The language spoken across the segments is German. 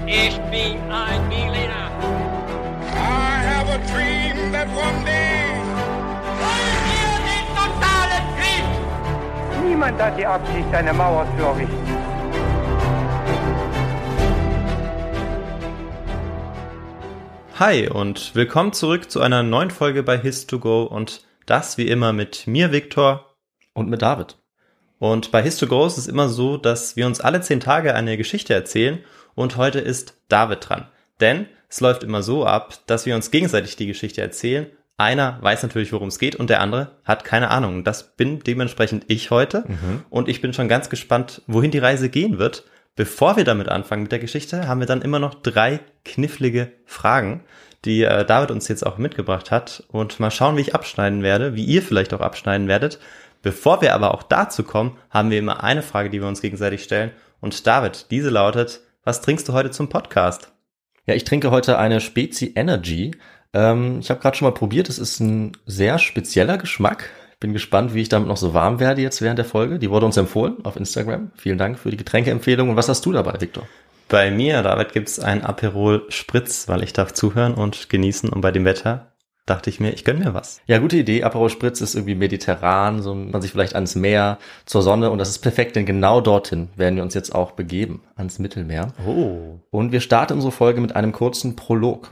Ich bin ein Berliner. I have a dream that one day. Wollen wir den totalen Krieg? Niemand hat die Absicht, eine Mauer zu errichten. Hi und willkommen zurück zu einer neuen Folge bei His2Go und das wie immer mit mir, Viktor. Und mit David. Und bei His2Go ist es immer so, dass wir uns alle 10 Tage eine Geschichte erzählen und heute ist David dran. Denn es läuft immer so ab, dass wir uns gegenseitig die Geschichte erzählen. Einer weiß natürlich, worum es geht und der andere hat keine Ahnung. Das bin dementsprechend ich heute und ich bin schon ganz gespannt, wohin die Reise gehen wird. Bevor wir damit anfangen mit der Geschichte, haben wir dann immer noch 3 knifflige Fragen, die David uns jetzt auch mitgebracht hat. Und mal schauen, wie ich abschneiden werde, wie ihr vielleicht auch abschneiden werdet. Bevor wir aber auch dazu kommen, haben wir immer eine Frage, die wir uns gegenseitig stellen. Und David, diese lautet, was trinkst du heute zum Podcast? Ja, ich trinke heute eine Spezi Energy. Ich habe gerade schon mal probiert, es ist ein sehr spezieller Geschmack. Bin gespannt, wie ich damit noch so warm werde jetzt während der Folge. Die wurde uns empfohlen auf Instagram. Vielen Dank für die Getränkeempfehlung. Und was hast du dabei, Viktor? Bei mir, David, gibt's ein Aperol Spritz, weil ich darf zuhören und genießen. Und bei dem Wetter dachte ich mir, ich gönn mir was. Ja, gute Idee. Aperol Spritz ist irgendwie mediterran, so man sich vielleicht ans Meer, zur Sonne. Und das ist perfekt, denn genau dorthin werden wir uns jetzt auch begeben, ans Mittelmeer. Oh. Und wir starten unsere Folge mit einem kurzen Prolog.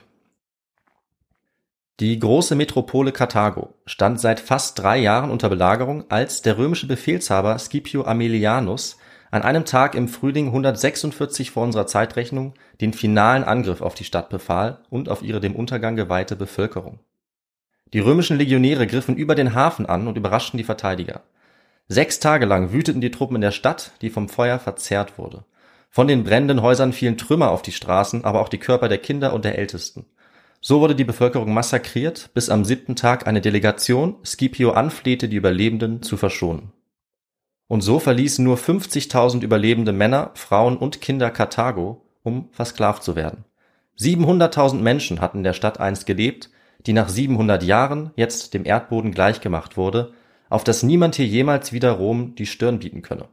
Die große Metropole Karthago stand seit fast 3 Jahren unter Belagerung, als der römische Befehlshaber Scipio Aemilianus an einem Tag im Frühling 146 vor unserer Zeitrechnung den finalen Angriff auf die Stadt befahl und auf ihre dem Untergang geweihte Bevölkerung. Die römischen Legionäre griffen über den Hafen an und überraschten die Verteidiger. 6 Tage lang wüteten die Truppen in der Stadt, die vom Feuer verzehrt wurde. Von den brennenden Häusern fielen Trümmer auf die Straßen, aber auch die Körper der Kinder und der Ältesten. So wurde die Bevölkerung massakriert, bis am 7. Tag eine Delegation Scipio anflehte, die Überlebenden zu verschonen. Und so verließen nur 50.000 überlebende Männer, Frauen und Kinder Karthago, um versklavt zu werden. 700.000 Menschen hatten in der Stadt einst gelebt, die nach 700 Jahren jetzt dem Erdboden gleichgemacht wurde, auf das niemand hier jemals wieder Rom die Stirn bieten könne.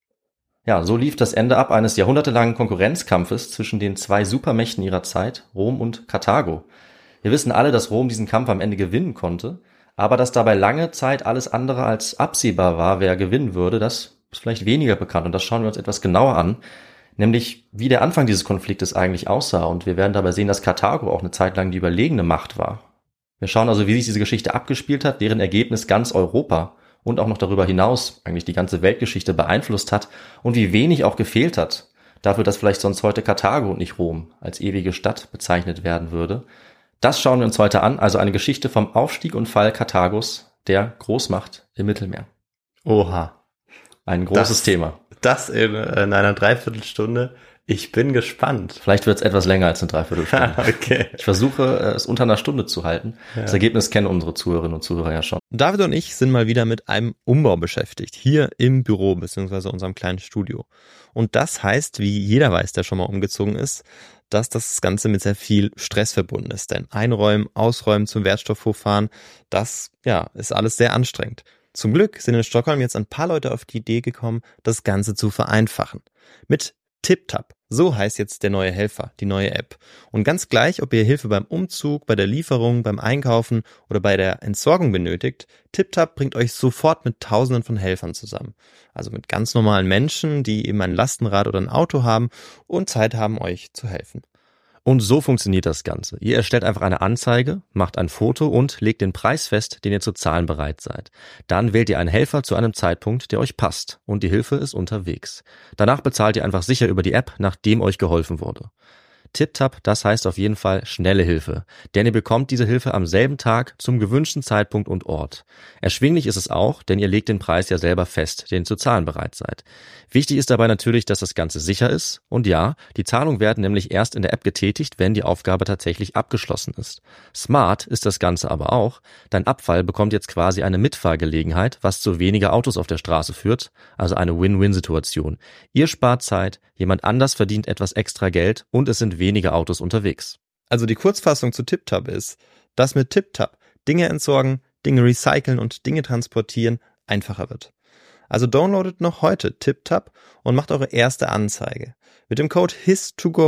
Ja, so lief das Ende ab eines jahrhundertelangen Konkurrenzkampfes zwischen den 2 Supermächten ihrer Zeit, Rom und Karthago. Wir wissen alle, dass Rom diesen Kampf am Ende gewinnen konnte, aber dass dabei lange Zeit alles andere als absehbar war, wer gewinnen würde, das ist vielleicht weniger bekannt und das schauen wir uns etwas genauer an, nämlich wie der Anfang dieses Konfliktes eigentlich aussah und wir werden dabei sehen, dass Karthago auch eine Zeit lang die überlegene Macht war. Wir schauen also, wie sich diese Geschichte abgespielt hat, deren Ergebnis ganz Europa und auch noch darüber hinaus eigentlich die ganze Weltgeschichte beeinflusst hat und wie wenig auch gefehlt hat, dafür, dass vielleicht sonst heute Karthago und nicht Rom als ewige Stadt bezeichnet werden würde. Das schauen wir uns heute an, also eine Geschichte vom Aufstieg und Fall Karthagos, der Großmacht im Mittelmeer. Oha. Ein großes Thema. Das in einer Dreiviertelstunde. Ich bin gespannt. Vielleicht wird es etwas länger als eine Dreiviertelstunde. Okay. Ich versuche, es unter einer Stunde zu halten. Ja. Das Ergebnis kennen unsere Zuhörerinnen und Zuhörer ja schon. David und ich sind mal wieder mit einem Umbau beschäftigt. Hier im Büro bzw. unserem kleinen Studio. Und das heißt, wie jeder weiß, der schon mal umgezogen ist, dass das Ganze mit sehr viel Stress verbunden ist. Denn einräumen, ausräumen, zum Wertstoffhof fahren, das ist alles sehr anstrengend. Zum Glück sind in Stockholm jetzt ein paar Leute auf die Idee gekommen, das Ganze zu vereinfachen. Mit TipTap, so heißt jetzt der neue Helfer, die neue App. Und ganz gleich, ob ihr Hilfe beim Umzug, bei der Lieferung, beim Einkaufen oder bei der Entsorgung benötigt, TipTap bringt euch sofort mit Tausenden von Helfern zusammen. Also mit ganz normalen Menschen, die eben ein Lastenrad oder ein Auto haben und Zeit haben, euch zu helfen. Und so funktioniert das Ganze. Ihr erstellt einfach eine Anzeige, macht ein Foto und legt den Preis fest, den ihr zu zahlen bereit seid. Dann wählt ihr einen Helfer zu einem Zeitpunkt, der euch passt und die Hilfe ist unterwegs. Danach bezahlt ihr einfach sicher über die App, nachdem euch geholfen wurde. TipTap, das heißt auf jeden Fall schnelle Hilfe, denn ihr bekommt diese Hilfe am selben Tag zum gewünschten Zeitpunkt und Ort. Erschwinglich ist es auch, denn ihr legt den Preis ja selber fest, den ihr zu zahlen bereit seid. Wichtig ist dabei natürlich, dass das Ganze sicher ist und ja, die Zahlungen werden nämlich erst in der App getätigt, wenn die Aufgabe tatsächlich abgeschlossen ist. Smart ist das Ganze aber auch, dein Abfall bekommt jetzt quasi eine Mitfahrgelegenheit, was zu weniger Autos auf der Straße führt, also eine Win-Win-Situation. Ihr spart Zeit, jemand anders verdient etwas extra Geld und es sind weniger Autos unterwegs. Also die Kurzfassung zu TipTap ist, dass mit TipTap Dinge entsorgen, Dinge recyceln und Dinge transportieren einfacher wird. Also downloadet noch heute TipTap und macht eure erste Anzeige. Mit dem Code HIS2GO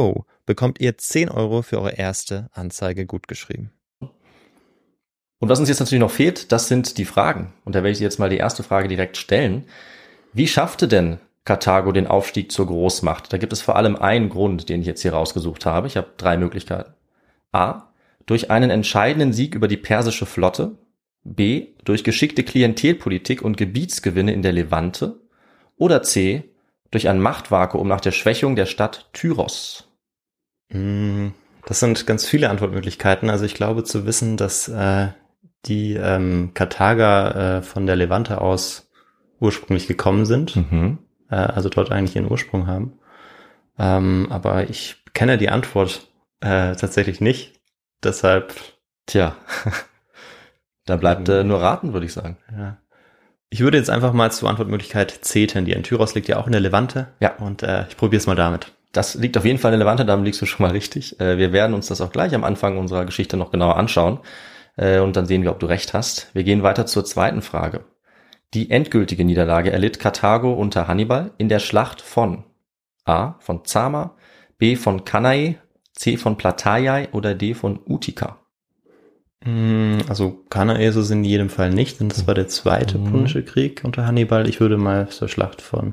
bekommt ihr 10 € für eure erste Anzeige gutgeschrieben. Und was uns jetzt natürlich noch fehlt, das sind die Fragen. Und da werde ich jetzt mal die erste Frage direkt stellen. Wie schaffte denn Karthago den Aufstieg zur Großmacht? Da gibt es vor allem einen Grund, den ich jetzt hier rausgesucht habe. Ich habe 3 Möglichkeiten. A. Durch einen entscheidenden Sieg über die persische Flotte. B. Durch geschickte Klientelpolitik und Gebietsgewinne in der Levante. Oder C. Durch ein Machtvakuum nach der Schwächung der Stadt Tyros. Das sind ganz viele Antwortmöglichkeiten. Also ich glaube zu wissen, dass die Karthager von der Levante aus ursprünglich gekommen sind. Also dort eigentlich ihren Ursprung haben. Aber ich kenne die Antwort tatsächlich nicht. Deshalb... Tja, da bleibt nur raten, würde ich sagen. Ja. Ich würde jetzt einfach mal zur Antwortmöglichkeit C tendieren. Tyros liegt ja auch in der Levante. Ja. Und ich probiere es mal damit. Das liegt auf jeden Fall in der Levante, damit liegst du schon mal richtig. Wir werden uns das auch gleich am Anfang unserer Geschichte noch genauer anschauen. Und dann sehen wir, ob du recht hast. Wir gehen weiter zur zweiten Frage. Die endgültige Niederlage erlitt Karthago unter Hannibal in der Schlacht von A. von Zama, B. von Cannae, C. von Plataiae oder D. von Utica. Also Cannae ist es in jedem Fall nicht, denn das war der zweite Punische Krieg unter Hannibal. Ich würde mal zur Schlacht von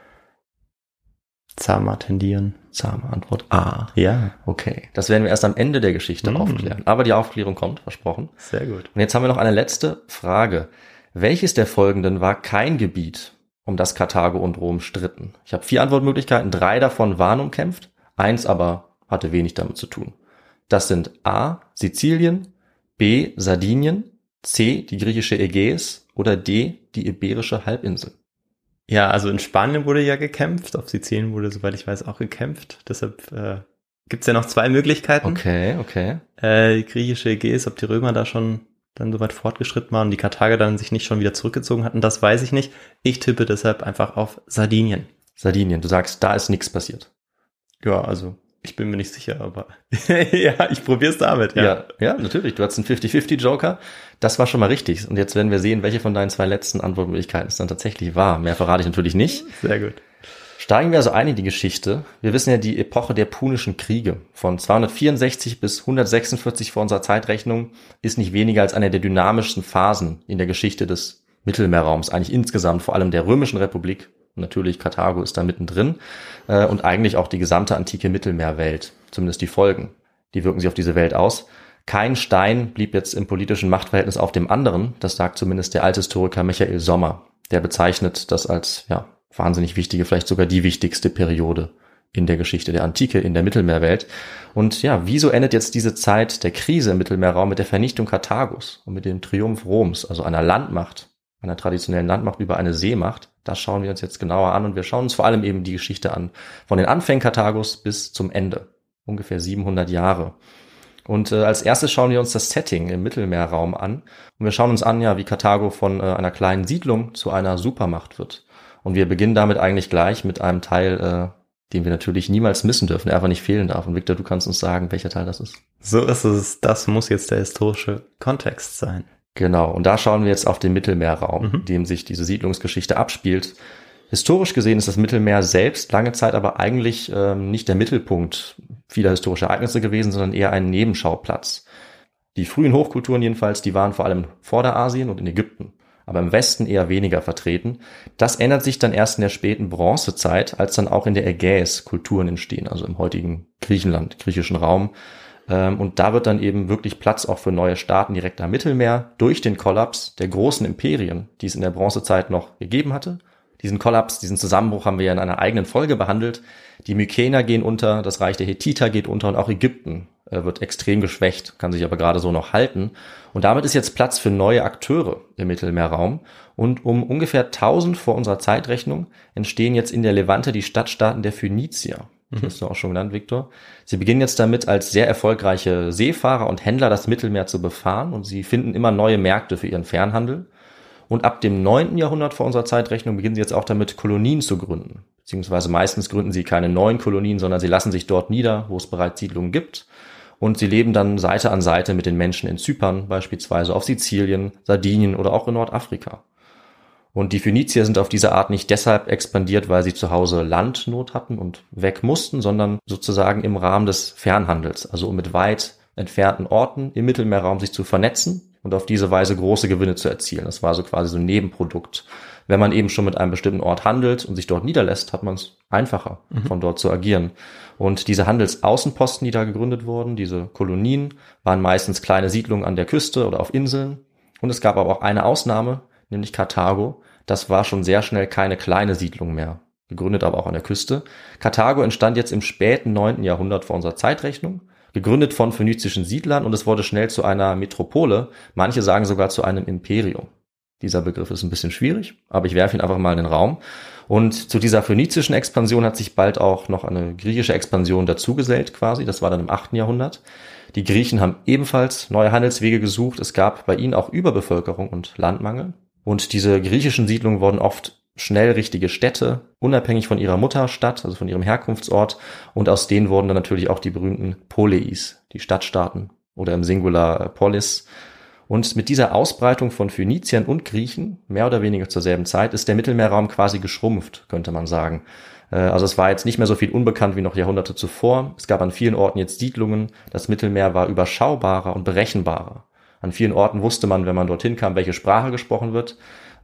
Zama tendieren. Zama, Antwort A. Ja. Okay, das werden wir erst am Ende der Geschichte aufklären. Aber die Aufklärung kommt, versprochen. Sehr gut. Und jetzt haben wir noch eine letzte Frage. Welches der folgenden war kein Gebiet, um das Karthago und Rom stritten? Ich habe 4 Antwortmöglichkeiten, 3 davon waren umkämpft, 1 aber hatte wenig damit zu tun. Das sind A. Sizilien, B. Sardinien, C. die griechische Ägäis oder D. die iberische Halbinsel. Ja, also in Spanien wurde ja gekämpft, auf Sizilien wurde, soweit ich weiß, auch gekämpft. Deshalb gibt's ja noch 2 Möglichkeiten. Okay. Die griechische Ägäis, ob die Römer da schon dann so weit fortgeschritten waren und die Karthager dann sich nicht schon wieder zurückgezogen hatten, das weiß ich nicht. Ich tippe deshalb einfach auf Sardinien. Sardinien, du sagst, da ist nichts passiert. Ja, also ich bin mir nicht sicher, aber ja, ich probier's damit. Ja, natürlich. Du hattest einen 50-50-Joker. Das war schon mal richtig. Und jetzt werden wir sehen, welche von deinen 2 letzten Antwortmöglichkeiten es dann tatsächlich war. Mehr verrate ich natürlich nicht. Sehr gut. Steigen wir also ein in die Geschichte. Wir wissen ja, die Epoche der Punischen Kriege von 264 bis 146 vor unserer Zeitrechnung ist nicht weniger als eine der dynamischsten Phasen in der Geschichte des Mittelmeerraums, eigentlich insgesamt, vor allem der Römischen Republik. Natürlich, Karthago ist da mittendrin und eigentlich auch die gesamte antike Mittelmeerwelt, zumindest die Folgen, die wirken sich auf diese Welt aus. Kein Stein blieb jetzt im politischen Machtverhältnis auf dem anderen, das sagt zumindest der Althistoriker Michael Sommer. Der bezeichnet das als wahnsinnig wichtige, vielleicht sogar die wichtigste Periode in der Geschichte der Antike, in der Mittelmeerwelt. Und ja, wieso endet jetzt diese Zeit der Krise im Mittelmeerraum mit der Vernichtung Karthagos und mit dem Triumph Roms, also einer Landmacht, einer traditionellen Landmacht über eine Seemacht? Das schauen wir uns jetzt genauer an und wir schauen uns vor allem eben die Geschichte an, von den Anfängen Karthagos bis zum Ende, ungefähr 700 Jahre. Und als erstes schauen wir uns das Setting im Mittelmeerraum an und wir schauen uns an, wie Karthago von einer kleinen Siedlung zu einer Supermacht wird. Und wir beginnen damit eigentlich gleich mit einem Teil, den wir natürlich niemals missen dürfen, der einfach nicht fehlen darf. Und Victor, du kannst uns sagen, welcher Teil das ist. So ist es. Das muss jetzt der historische Kontext sein. Genau, und da schauen wir jetzt auf den Mittelmeerraum, in dem sich diese Siedlungsgeschichte abspielt. Historisch gesehen ist das Mittelmeer selbst lange Zeit aber eigentlich nicht der Mittelpunkt vieler historischer Ereignisse gewesen, sondern eher ein Nebenschauplatz. Die frühen Hochkulturen jedenfalls, die waren vor allem in Vorderasien und in Ägypten, aber im Westen eher weniger vertreten. Das ändert sich dann erst in der späten Bronzezeit, als dann auch in der Ägäis Kulturen entstehen, also im heutigen Griechenland, griechischen Raum. Und da wird dann eben wirklich Platz auch für neue Staaten direkt am Mittelmeer durch den Kollaps der großen Imperien, die es in der Bronzezeit noch gegeben hatte. Diesen Kollaps, diesen Zusammenbruch haben wir ja in einer eigenen Folge behandelt. Die Mykener gehen unter, das Reich der Hethiter geht unter und auch Ägypten wird extrem geschwächt, kann sich aber gerade so noch halten. Und damit ist jetzt Platz für neue Akteure im Mittelmeerraum. Und um ungefähr 1000 vor unserer Zeitrechnung entstehen jetzt in der Levante die Stadtstaaten der Phönizier. Das hast du auch schon genannt, Victor. Sie beginnen jetzt damit, als sehr erfolgreiche Seefahrer und Händler das Mittelmeer zu befahren und sie finden immer neue Märkte für ihren Fernhandel. Und ab dem 9. Jahrhundert vor unserer Zeitrechnung beginnen sie jetzt auch damit, Kolonien zu gründen. Beziehungsweise meistens gründen sie keine neuen Kolonien, sondern sie lassen sich dort nieder, wo es bereits Siedlungen gibt. Und sie leben dann Seite an Seite mit den Menschen in Zypern, beispielsweise auf Sizilien, Sardinien oder auch in Nordafrika. Und die Phönizier sind auf diese Art nicht deshalb expandiert, weil sie zu Hause Landnot hatten und weg mussten, sondern sozusagen im Rahmen des Fernhandels, also um mit weit entfernten Orten im Mittelmeerraum sich zu vernetzen und auf diese Weise große Gewinne zu erzielen. Das war so quasi so ein Nebenprodukt. Wenn man eben schon mit einem bestimmten Ort handelt und sich dort niederlässt, hat man es einfacher, von dort zu agieren. Und diese Handelsaußenposten, die da gegründet wurden, diese Kolonien, waren meistens kleine Siedlungen an der Küste oder auf Inseln. Und es gab aber auch eine Ausnahme, nämlich Karthago. Das war schon sehr schnell keine kleine Siedlung mehr, gegründet aber auch an der Küste. Karthago entstand jetzt im späten 9. Jahrhundert vor unserer Zeitrechnung, gegründet von phönizischen Siedlern, und es wurde schnell zu einer Metropole, manche sagen sogar zu einem Imperium. Dieser Begriff ist ein bisschen schwierig, aber ich werfe ihn einfach mal in den Raum. Und zu dieser phönizischen Expansion hat sich bald auch noch eine griechische Expansion dazugesellt quasi, das war dann im 8. Jahrhundert. Die Griechen haben ebenfalls neue Handelswege gesucht, es gab bei ihnen auch Überbevölkerung und Landmangel. Und diese griechischen Siedlungen wurden oft schnell richtige Städte, unabhängig von ihrer Mutterstadt, also von ihrem Herkunftsort. Und aus denen wurden dann natürlich auch die berühmten Poleis, die Stadtstaaten oder im Singular Polis. Und mit dieser Ausbreitung von Phöniziern und Griechen, mehr oder weniger zur selben Zeit, ist der Mittelmeerraum quasi geschrumpft, könnte man sagen. Also es war jetzt nicht mehr so viel unbekannt wie noch Jahrhunderte zuvor. Es gab an vielen Orten jetzt Siedlungen. Das Mittelmeer war überschaubarer und berechenbarer. An vielen Orten wusste man, wenn man dorthin kam, welche Sprache gesprochen wird.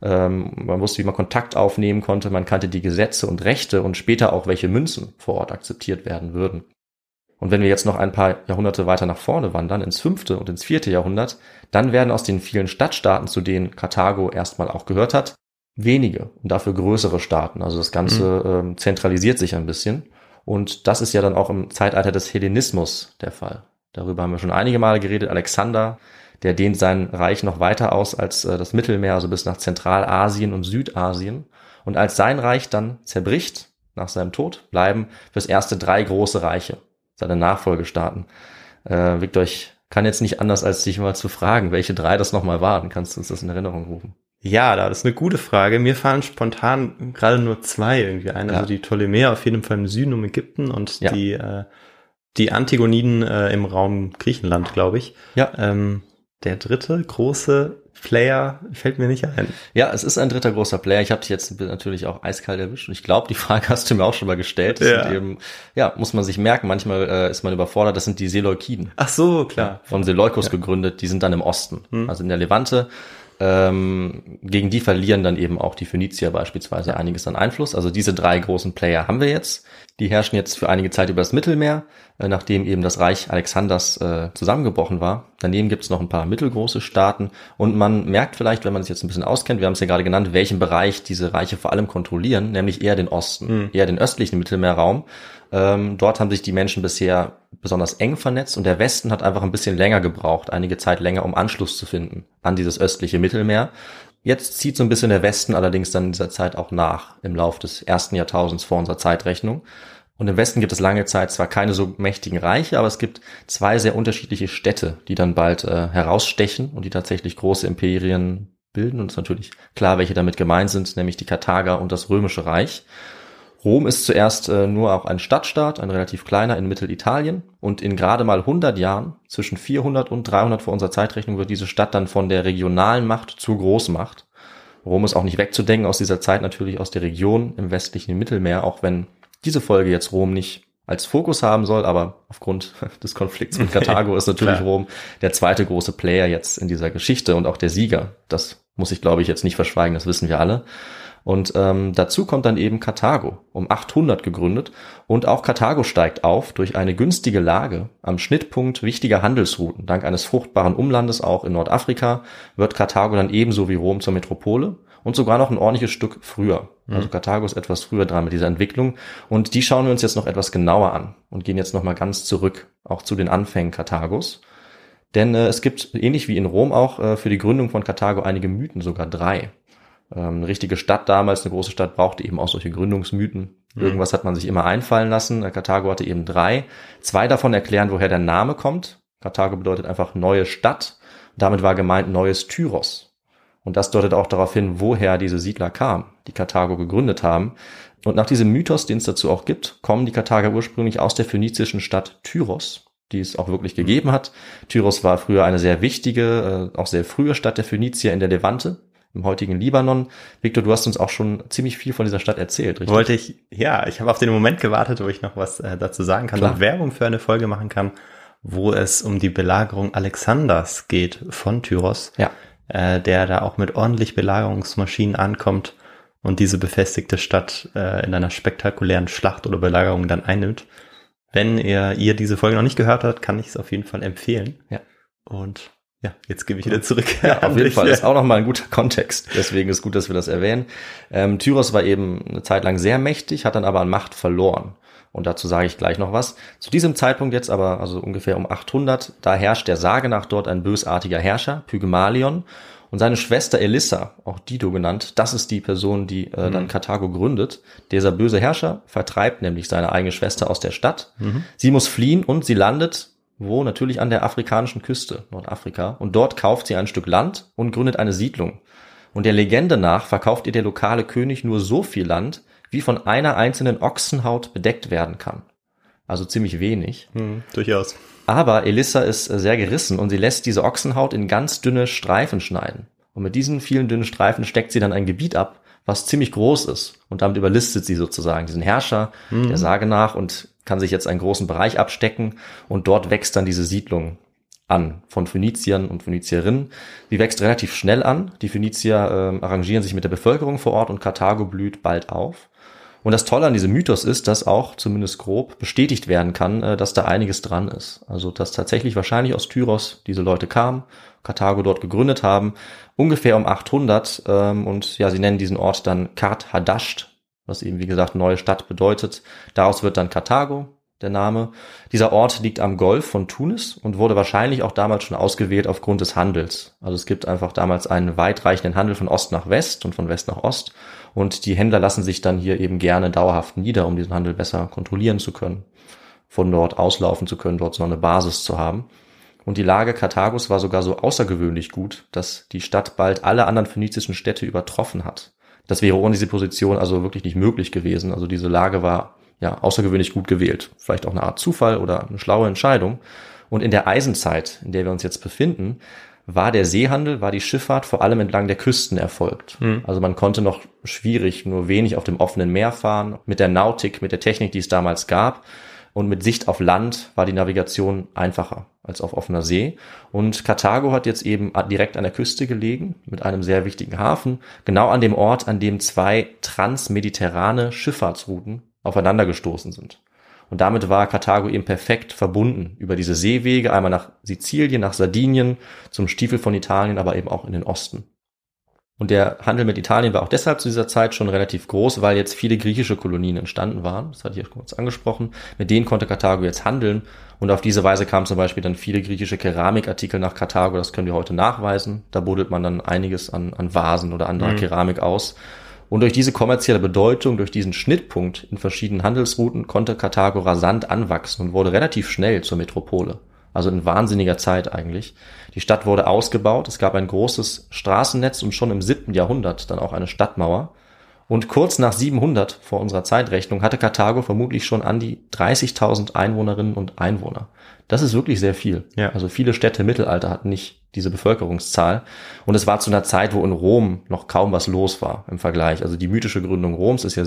Man wusste, wie man Kontakt aufnehmen konnte. Man kannte die Gesetze und Rechte und später auch, welche Münzen vor Ort akzeptiert werden würden. Und wenn wir jetzt noch ein paar Jahrhunderte weiter nach vorne wandern, ins 5. und ins 4. Jahrhundert, dann werden aus den vielen Stadtstaaten, zu denen Karthago erstmal auch gehört hat, wenige und dafür größere Staaten. Also das Ganze zentralisiert sich ein bisschen. Und das ist ja dann auch im Zeitalter des Hellenismus der Fall. Darüber haben wir schon einige Male geredet. Alexander, der dehnt sein Reich noch weiter aus als das Mittelmeer, also bis nach Zentralasien und Südasien. Und als sein Reich dann zerbricht, nach seinem Tod, bleiben fürs erste 3 große Reiche, seine Nachfolgestaaten. Victor, ich kann jetzt nicht anders, als dich mal zu fragen, welche 3 das nochmal waren. Kannst du uns das in Erinnerung rufen? Ja, das ist eine gute Frage. Mir fallen spontan gerade nur 2 irgendwie ein. Also die Ptolemäer auf jeden Fall im Süden um Ägypten und die Antigoniden im Raum Griechenland, glaube ich. Ja. Der dritte große Player fällt mir nicht ein. Ja, es ist ein dritter großer Player. Ich habe dich jetzt natürlich auch eiskalt erwischt. Und ich glaube, die Frage hast du mir auch schon mal gestellt. Das sind eben, muss man sich merken. Manchmal ist man überfordert. Das sind die Seleukiden. Ach so, klar. Von Seleukos gegründet. Die sind dann im Osten, also in der Levante. Gegen die verlieren dann eben auch die Phönizier beispielsweise einiges an Einfluss. Also diese 3 großen Player haben wir jetzt. Die herrschen jetzt für einige Zeit über das Mittelmeer, nachdem eben das Reich Alexanders zusammengebrochen war. Daneben gibt es noch ein paar mittelgroße Staaten. Und man merkt vielleicht, wenn man sich jetzt ein bisschen auskennt, wir haben es ja gerade genannt, welchen Bereich diese Reiche vor allem kontrollieren, nämlich eher den Osten, eher den östlichen Mittelmeerraum. Dort haben sich die Menschen bisher besonders eng vernetzt und der Westen hat einfach ein bisschen länger gebraucht, einige Zeit länger, um Anschluss zu finden an dieses östliche Mittelmeer. Jetzt zieht so ein bisschen der Westen allerdings dann in dieser Zeit auch nach, im Lauf des 1. Jahrtausends vor unserer Zeitrechnung. Und im Westen gibt es lange Zeit zwar keine so mächtigen Reiche, aber es gibt 2 sehr unterschiedliche Städte, die dann bald herausstechen und die tatsächlich große Imperien bilden. Und es ist natürlich klar, welche damit gemeint sind, nämlich die Karthager und das Römische Reich. Rom ist zuerst nur auch ein Stadtstaat, ein relativ kleiner in Mittelitalien. Und in gerade mal 100 Jahren, zwischen 400 und 300 vor unserer Zeitrechnung, wird diese Stadt dann von der regionalen Macht zur Großmacht. Rom ist auch nicht wegzudenken aus dieser Zeit, natürlich aus der Region im westlichen Mittelmeer, auch wenn diese Folge jetzt Rom nicht als Fokus haben soll, aber aufgrund des Konflikts mit Karthago ist natürlich Rom der zweite große Player jetzt in dieser Geschichte und auch der Sieger. Das muss ich, glaube ich, jetzt nicht verschweigen, das wissen wir alle. Und dazu kommt dann eben Karthago, um 800 gegründet. Und auch Karthago steigt auf durch eine günstige Lage am Schnittpunkt wichtiger Handelsrouten. Dank eines fruchtbaren Umlandes auch in Nordafrika wird Karthago dann ebenso wie Rom zur Metropole und sogar noch ein ordentliches Stück früher. Also Karthago ist etwas früher dran mit dieser Entwicklung. Und die schauen wir uns jetzt noch etwas genauer an und gehen jetzt nochmal ganz zurück, auch zu den Anfängen Karthagos. Denn es gibt, ähnlich wie in Rom auch, für die Gründung von Karthago einige Mythen, sogar 3. Eine richtige Stadt damals, eine große Stadt, brauchte eben auch solche Gründungsmythen. Irgendwas hat man sich immer einfallen lassen. Karthago hatte eben 3. 2 davon erklären, woher der Name kommt. Karthago bedeutet einfach neue Stadt. Damit war gemeint neues Tyros. Und das deutet auch darauf hin, woher diese Siedler kamen, die Karthago gegründet haben. Und nach diesem Mythos, den es dazu auch gibt, kommen die Karthager ursprünglich aus der phönizischen Stadt Tyros, die es auch wirklich gegeben hat. Tyros war früher eine sehr wichtige, auch sehr frühe Stadt der Phönizier in der Levante, im heutigen Libanon. Victor, du hast uns auch schon ziemlich viel von dieser Stadt erzählt, richtig? Ich habe auf den Moment gewartet, wo ich noch was dazu sagen kann und Werbung für eine Folge machen kann, wo es um die Belagerung Alexanders geht von Tyros, der da auch mit ordentlich Belagerungsmaschinen ankommt und diese befestigte Stadt in einer spektakulären Schlacht oder Belagerung dann einnimmt. Wenn ihr diese Folge noch nicht gehört habt, kann ich es auf jeden Fall empfehlen. Ja. Und ja, jetzt gebe ich wieder zurück. Ja, auf jeden Fall. Ist auch nochmal ein guter Kontext. Deswegen ist gut, dass wir das erwähnen. Tyros war eben eine Zeit lang sehr mächtig, hat dann aber an Macht verloren. Und dazu sage ich gleich noch was. Zu diesem Zeitpunkt jetzt aber, also ungefähr um 800, da herrscht der Sage nach dort ein bösartiger Herrscher, Pygmalion. Und seine Schwester Elissa, auch Dido genannt, das ist die Person, die dann Karthago gründet. Dieser böse Herrscher vertreibt nämlich seine eigene Schwester aus der Stadt. Sie muss fliehen und sie landet wo? Natürlich an der afrikanischen Küste, Nordafrika. Und dort kauft sie ein Stück Land und gründet eine Siedlung. Und der Legende nach verkauft ihr der lokale König nur so viel Land, wie von einer einzelnen Ochsenhaut bedeckt werden kann. Also ziemlich wenig. Durchaus. Aber Elissa ist sehr gerissen und sie lässt diese Ochsenhaut in ganz dünne Streifen schneiden. Und mit diesen vielen dünnen Streifen steckt sie dann ein Gebiet ab, was ziemlich groß ist. Und damit überlistet sie sozusagen diesen Herrscher, der Sage nach, und kann sich jetzt einen großen Bereich abstecken. Und dort wächst dann diese Siedlung an von Phöniziern und Phönizierinnen. Die wächst relativ schnell an. Die Phönizier arrangieren sich mit der Bevölkerung vor Ort und Karthago blüht bald auf. Und das Tolle an diesem Mythos ist, dass auch, zumindest grob, bestätigt werden kann, dass da einiges dran ist. Also, dass tatsächlich wahrscheinlich aus Tyros diese Leute kamen, Karthago dort gegründet haben, ungefähr um 800. Und ja, sie nennen diesen Ort dann Kart Hadasht, was eben, wie gesagt, neue Stadt bedeutet. Daraus wird dann Karthago, der Name. Dieser Ort liegt am Golf von Tunis und wurde wahrscheinlich auch damals schon ausgewählt aufgrund des Handels. Also es gibt einfach damals einen weitreichenden Handel von Ost nach West und von West nach Ost. Und die Händler lassen sich dann hier eben gerne dauerhaft nieder, um diesen Handel besser kontrollieren zu können, von dort auslaufen zu können, dort so eine Basis zu haben. Und die Lage Karthagos war sogar so außergewöhnlich gut, dass die Stadt bald alle anderen phönizischen Städte übertroffen hat. Das wäre ohne diese Position also wirklich nicht möglich gewesen. Also diese Lage war ja außergewöhnlich gut gewählt. Vielleicht auch eine Art Zufall oder eine schlaue Entscheidung. Und in der Eisenzeit, in der wir uns jetzt befinden, war der Seehandel, war die Schifffahrt vor allem entlang der Küsten erfolgt. Also man konnte noch schwierig, nur wenig auf dem offenen Meer fahren. Mit der Nautik, mit der Technik, die es damals gab. Und mit Sicht auf Land war die Navigation einfacher als auf offener See. Und Karthago hat jetzt eben direkt an der Küste gelegen, mit einem sehr wichtigen Hafen, genau an dem Ort, an dem zwei transmediterrane Schifffahrtsrouten aufeinander gestoßen sind. Und damit war Karthago eben perfekt verbunden über diese Seewege, einmal nach Sizilien, nach Sardinien, zum Stiefel von Italien, aber eben auch in den Osten. Und der Handel mit Italien war auch deshalb zu dieser Zeit schon relativ groß, weil jetzt viele griechische Kolonien entstanden waren. Das hatte ich ja kurz angesprochen. Mit denen konnte Karthago jetzt handeln. Und auf diese Weise kamen zum Beispiel dann viele griechische Keramikartikel nach Karthago. Das können wir heute nachweisen. Da buddelt man dann einiges an Vasen oder anderer Keramik aus. Und durch diese kommerzielle Bedeutung, durch diesen Schnittpunkt in verschiedenen Handelsrouten konnte Karthago rasant anwachsen und wurde relativ schnell zur Metropole. Also in wahnsinniger Zeit eigentlich. Die Stadt wurde ausgebaut, es gab ein großes Straßennetz und schon im 7. Jahrhundert dann auch eine Stadtmauer. Und kurz nach 700 vor unserer Zeitrechnung hatte Karthago vermutlich schon an die 30.000 Einwohnerinnen und Einwohner. Das ist wirklich sehr viel. Ja. Also viele Städte im Mittelalter hatten nicht diese Bevölkerungszahl. Und es war zu einer Zeit, wo in Rom noch kaum was los war im Vergleich. Also die mythische Gründung Roms ist ja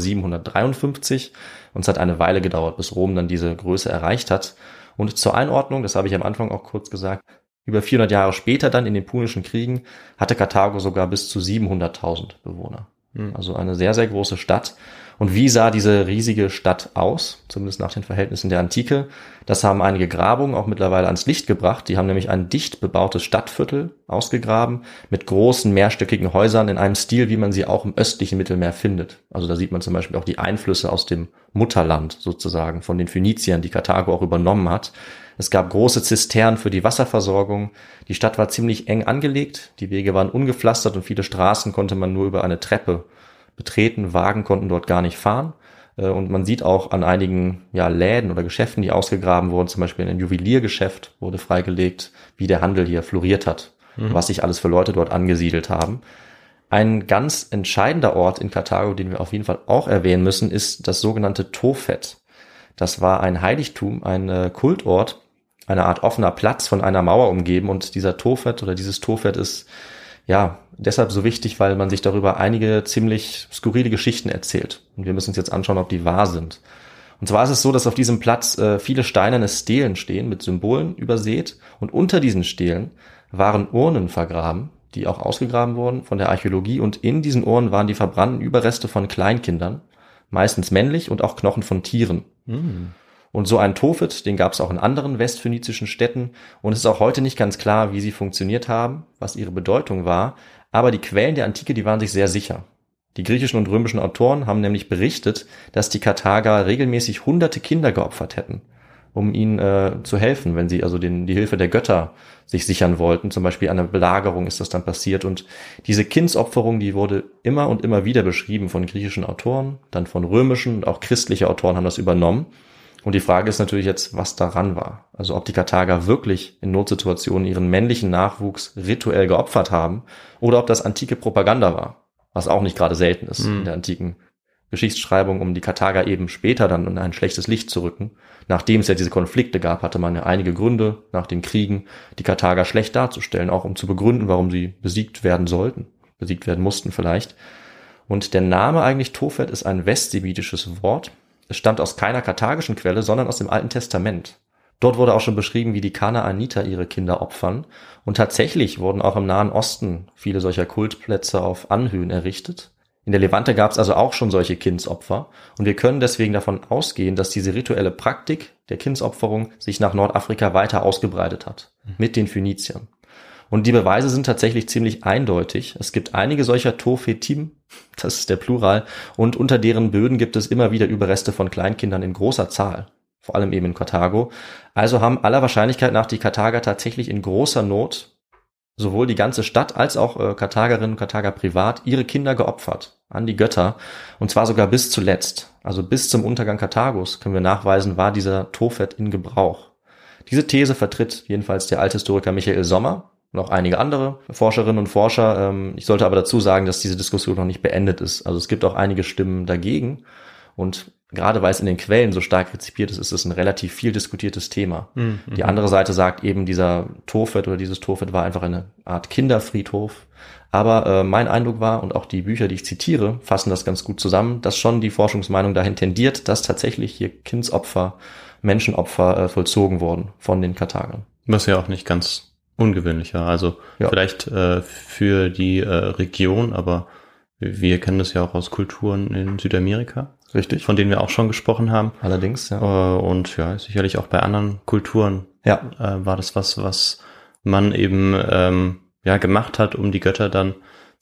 753 und es hat eine Weile gedauert, bis Rom dann diese Größe erreicht hat. Und zur Einordnung, das habe ich am Anfang auch kurz gesagt, über 400 Jahre später dann in den Punischen Kriegen hatte Karthago sogar bis zu 700.000 Bewohner. Also eine sehr, sehr große Stadt. Und wie sah diese riesige Stadt aus? Zumindest nach den Verhältnissen der Antike. Das haben einige Grabungen auch mittlerweile ans Licht gebracht. Die haben nämlich ein dicht bebautes Stadtviertel ausgegraben mit großen mehrstöckigen Häusern in einem Stil, wie man sie auch im östlichen Mittelmeer findet. Also da sieht man zum Beispiel auch die Einflüsse aus dem Mutterland sozusagen von den Phöniziern, die Karthago auch übernommen hat. Es gab große Zisternen für die Wasserversorgung. Die Stadt war ziemlich eng angelegt. Die Wege waren ungepflastert und viele Straßen konnte man nur über eine Treppe betreten. Wagen konnten dort gar nicht fahren. Und man sieht auch an einigen Läden oder Geschäften, die ausgegraben wurden, zum Beispiel ein Juweliergeschäft wurde freigelegt, wie der Handel hier floriert hat, was sich alles für Leute dort angesiedelt haben. Ein ganz entscheidender Ort in Karthago, den wir auf jeden Fall auch erwähnen müssen, ist das sogenannte Tophet. Das war ein Heiligtum, ein Kultort, eine Art offener Platz von einer Mauer umgeben, und dieser Tophet oder dieses Tophet ist ja, deshalb so wichtig, weil man sich darüber einige ziemlich skurrile Geschichten erzählt. Und wir müssen uns jetzt anschauen, ob die wahr sind. Und zwar ist es so, dass auf diesem Platz viele steinerne Stelen stehen, mit Symbolen übersät. Und unter diesen Stelen waren Urnen vergraben, die auch ausgegraben wurden von der Archäologie. Und in diesen Urnen waren die verbrannten Überreste von Kleinkindern, meistens männlich, und auch Knochen von Tieren. Und so ein Tophet, den gab es auch in anderen westphönizischen Städten. Und es ist auch heute nicht ganz klar, wie sie funktioniert haben, was ihre Bedeutung war. Aber die Quellen der Antike, die waren sich sehr sicher. Die griechischen und römischen Autoren haben nämlich berichtet, dass die Karthager regelmäßig hunderte Kinder geopfert hätten, um ihnen zu helfen, wenn sie also die Hilfe der Götter sich sichern wollten. Zum Beispiel an der Belagerung ist das dann passiert. Und diese Kindsopferung, die wurde immer und immer wieder beschrieben von griechischen Autoren, dann von römischen und auch christliche Autoren haben das übernommen. Und die Frage ist natürlich jetzt, was daran war. Also ob die Karthager wirklich in Notsituationen ihren männlichen Nachwuchs rituell geopfert haben oder ob das antike Propaganda war. Was auch nicht gerade selten ist in der antiken Geschichtsschreibung, um die Karthager eben später dann in ein schlechtes Licht zu rücken. Nachdem es ja diese Konflikte gab, hatte man ja einige Gründe nach den Kriegen, die Karthager schlecht darzustellen, auch um zu begründen, warum sie besiegt werden mussten vielleicht. Und der Name eigentlich Tophet ist ein westsemitisches Wort. Es stammt aus keiner karthagischen Quelle, sondern aus dem Alten Testament. Dort wurde auch schon beschrieben, wie die Kanaaniter ihre Kinder opfern. Und tatsächlich wurden auch im Nahen Osten viele solcher Kultplätze auf Anhöhen errichtet. In der Levante gab es also auch schon solche Kindsopfer. Und wir können deswegen davon ausgehen, dass diese rituelle Praktik der Kindsopferung sich nach Nordafrika weiter ausgebreitet hat. Mit den Phöniziern. Und die Beweise sind tatsächlich ziemlich eindeutig. Es gibt einige solcher Tophetim, das ist der Plural, und unter deren Böden gibt es immer wieder Überreste von Kleinkindern in großer Zahl. Vor allem eben in Karthago. Also haben aller Wahrscheinlichkeit nach die Karthager tatsächlich in großer Not sowohl die ganze Stadt als auch Karthagerinnen und Karthager privat ihre Kinder geopfert an die Götter. Und zwar sogar bis zuletzt. Also bis zum Untergang Karthagos können wir nachweisen, war dieser Tophet in Gebrauch. Diese These vertritt jedenfalls der Althistoriker Michael Sommer und auch einige andere Forscherinnen und Forscher. Ich sollte aber dazu sagen, dass diese Diskussion noch nicht beendet ist. Also es gibt auch einige Stimmen dagegen. Und gerade weil es in den Quellen so stark rezipiert ist, ist es ein relativ viel diskutiertes Thema. Die andere Seite sagt eben, dieser Tophet oder dieses Tophet war einfach eine Art Kinderfriedhof. Aber mein Eindruck war, und auch die Bücher, die ich zitiere, fassen das ganz gut zusammen, dass schon die Forschungsmeinung dahin tendiert, dass tatsächlich hier Kindsopfer, Menschenopfer vollzogen wurden von den Karthagern. Was ja auch nicht ganz ungewöhnlich war. Also vielleicht für die Region, aber wir kennen das ja auch aus Kulturen in Südamerika. Richtig. Von denen wir auch schon gesprochen haben. Allerdings, ja. Und ja, sicherlich auch bei anderen Kulturen war das was man eben gemacht hat, um die Götter dann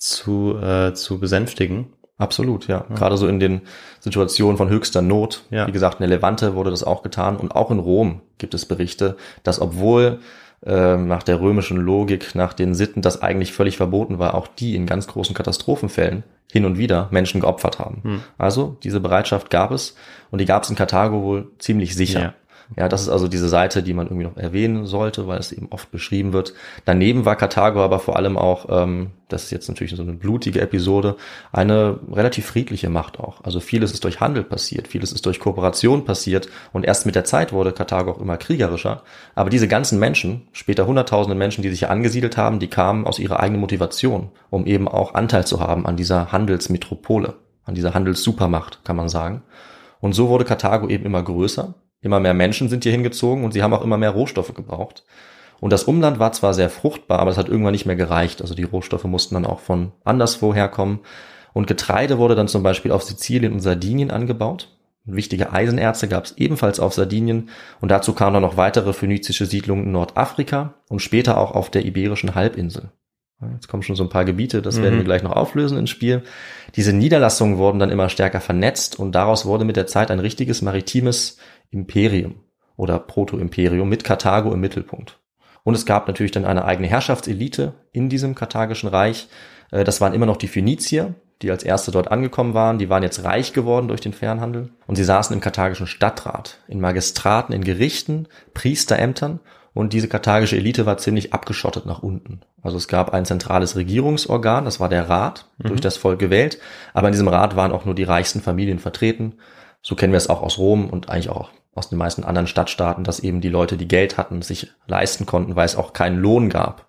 zu besänftigen. Absolut, ja. Gerade so in den Situationen von höchster Not. Ja. Wie gesagt, in der Levante wurde das auch getan. Und auch in Rom gibt es Berichte, dass obwohl nach der römischen Logik, nach den Sitten, das eigentlich völlig verboten war, auch die in ganz großen Katastrophenfällen hin und wieder Menschen geopfert haben. Also diese Bereitschaft gab es und die gab es in Karthago wohl ziemlich sicher. Ja, das ist also diese Seite, die man irgendwie noch erwähnen sollte, weil es eben oft beschrieben wird. Daneben war Karthago aber vor allem auch, das ist jetzt natürlich so eine blutige Episode, eine relativ friedliche Macht auch. Also vieles ist durch Handel passiert, vieles ist durch Kooperation passiert und erst mit der Zeit wurde Karthago auch immer kriegerischer. Aber diese ganzen Menschen, später hunderttausende Menschen, die sich hier angesiedelt haben, die kamen aus ihrer eigenen Motivation, um eben auch Anteil zu haben an dieser Handelsmetropole, an dieser Handelssupermacht, kann man sagen. Und so wurde Karthago eben immer größer. Immer mehr Menschen sind hier hingezogen und sie haben auch immer mehr Rohstoffe gebraucht. Und das Umland war zwar sehr fruchtbar, aber es hat irgendwann nicht mehr gereicht. Also die Rohstoffe mussten dann auch von anderswo herkommen. Und Getreide wurde dann zum Beispiel auf Sizilien und Sardinien angebaut. Wichtige Eisenerze gab es ebenfalls auf Sardinien. Und dazu kamen dann noch weitere phönizische Siedlungen in Nordafrika und später auch auf der Iberischen Halbinsel. Jetzt kommen schon so ein paar Gebiete, das werden wir gleich noch auflösen ins Spiel. Diese Niederlassungen wurden dann immer stärker vernetzt und daraus wurde mit der Zeit ein richtiges maritimes Imperium oder Proto-Imperium mit Karthago im Mittelpunkt. Und es gab natürlich dann eine eigene Herrschaftselite in diesem karthagischen Reich. Das waren immer noch die Phönizier, die als erste dort angekommen waren. Die waren jetzt reich geworden durch den Fernhandel. Und sie saßen im karthagischen Stadtrat, in Magistraten, in Gerichten, Priesterämtern. Und diese karthagische Elite war ziemlich abgeschottet nach unten. Also es gab ein zentrales Regierungsorgan, das war der Rat, durch das Volk gewählt. Aber in diesem Rat waren auch nur die reichsten Familien vertreten. So kennen wir es auch aus Rom und eigentlich auch aus den meisten anderen Stadtstaaten, dass eben die Leute, die Geld hatten, sich leisten konnten, weil es auch keinen Lohn gab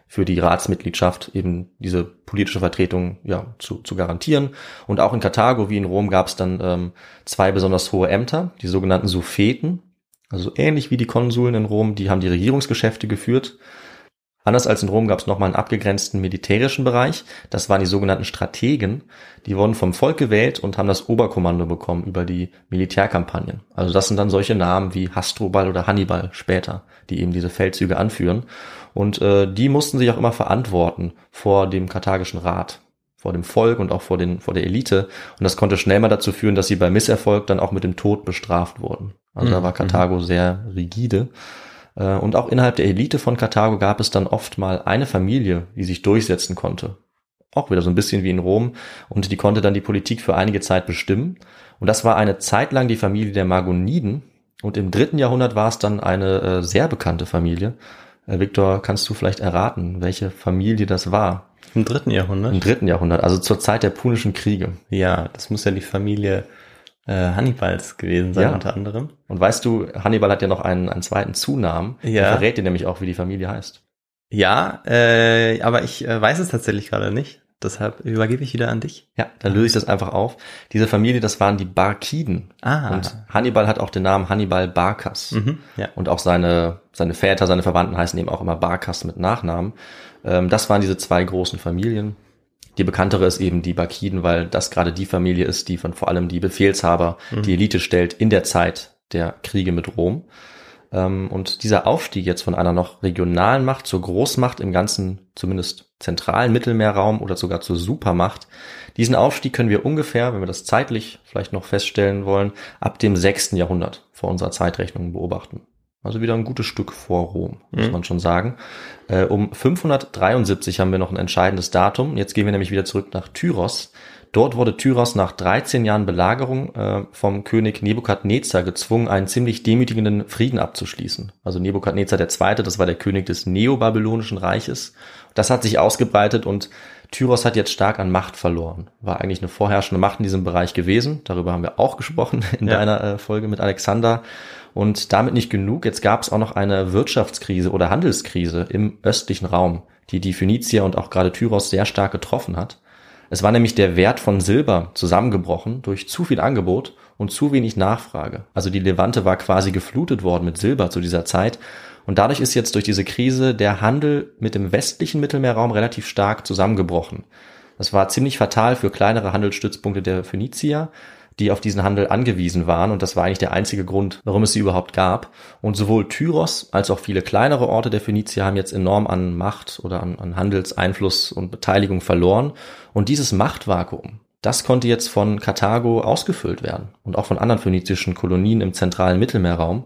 für die Ratsmitgliedschaft eben diese politische Vertretung zu garantieren. Und auch in Karthago wie in Rom gab es dann 2 besonders hohe Ämter, die sogenannten Suffeten, also ähnlich wie die Konsuln in Rom, die haben die Regierungsgeschäfte geführt. Anders als in Rom gab es nochmal einen abgegrenzten militärischen Bereich. Das waren die sogenannten Strategen. Die wurden vom Volk gewählt und haben das Oberkommando bekommen über die Militärkampagnen. Also das sind dann solche Namen wie Hasdrubal oder Hannibal später, die eben diese Feldzüge anführen. Und die mussten sich auch immer verantworten vor dem karthagischen Rat, vor dem Volk und auch vor der Elite. Und das konnte schnell mal dazu führen, dass sie bei Misserfolg dann auch mit dem Tod bestraft wurden. Also da war Karthago sehr rigide. Und auch innerhalb der Elite von Karthago gab es dann oft mal eine Familie, die sich durchsetzen konnte. Auch wieder so ein bisschen wie in Rom. Und die konnte dann die Politik für einige Zeit bestimmen. Und das war eine Zeit lang die Familie der Magoniden. Und im 3. Jahrhundert war es dann eine sehr bekannte Familie. Viktor, kannst du vielleicht erraten, welche Familie das war? Im 3. Jahrhundert? Im 3. Jahrhundert, also zur Zeit der Punischen Kriege. Ja, das muss ja die Familie Hannibals gewesen sein, unter anderem. Und weißt du, Hannibal hat ja noch einen zweiten Zunamen. Ja. Der verrät dir nämlich auch, wie die Familie heißt. Ja, aber ich weiß es tatsächlich gerade nicht. Deshalb übergebe ich wieder an dich. Ja, dann löse ich das einfach auf. Diese Familie, das waren die Barkiden. Und Hannibal hat auch den Namen Hannibal Barkas. Ja. Und auch seine Väter, seine Verwandten heißen eben auch immer Barkas mit Nachnamen. Das waren diese 2 großen Familien. Die bekanntere ist eben die Barkiden, weil das gerade die Familie ist, die von vor allem die Befehlshaber, die Elite stellt in der Zeit der Kriege mit Rom. Und dieser Aufstieg jetzt von einer noch regionalen Macht zur Großmacht im ganzen, zumindest zentralen Mittelmeerraum oder sogar zur Supermacht, diesen Aufstieg können wir ungefähr, wenn wir das zeitlich vielleicht noch feststellen wollen, ab dem 6. Jahrhundert vor unserer Zeitrechnung beobachten. Also wieder ein gutes Stück vor Rom, muss man schon sagen. Um 573 haben wir noch ein entscheidendes Datum. Jetzt gehen wir nämlich wieder zurück nach Tyros. Dort wurde Tyros nach 13 Jahren Belagerung vom König Nebukadnezar gezwungen, einen ziemlich demütigenden Frieden abzuschließen. Also Nebukadnezar II., das war der König des Neobabylonischen Reiches. Das hat sich ausgebreitet und Tyros hat jetzt stark an Macht verloren. War eigentlich eine vorherrschende Macht in diesem Bereich gewesen. Darüber haben wir auch gesprochen in deiner Folge mit Alexander. Und damit nicht genug. Jetzt gab es auch noch eine Wirtschaftskrise oder Handelskrise im östlichen Raum, die Phönizier und auch gerade Tyros sehr stark getroffen hat. Es war nämlich der Wert von Silber zusammengebrochen durch zu viel Angebot und zu wenig Nachfrage. Also die Levante war quasi geflutet worden mit Silber zu dieser Zeit. Und dadurch ist jetzt durch diese Krise der Handel mit dem westlichen Mittelmeerraum relativ stark zusammengebrochen. Das war ziemlich fatal für kleinere Handelsstützpunkte der Phönizier, die auf diesen Handel angewiesen waren. Und das war eigentlich der einzige Grund, warum es sie überhaupt gab. Und sowohl Tyros als auch viele kleinere Orte der Phönizier haben jetzt enorm an Macht oder an Handelseinfluss und Beteiligung verloren. Und dieses Machtvakuum, das konnte jetzt von Karthago ausgefüllt werden und auch von anderen phönizischen Kolonien im zentralen Mittelmeerraum.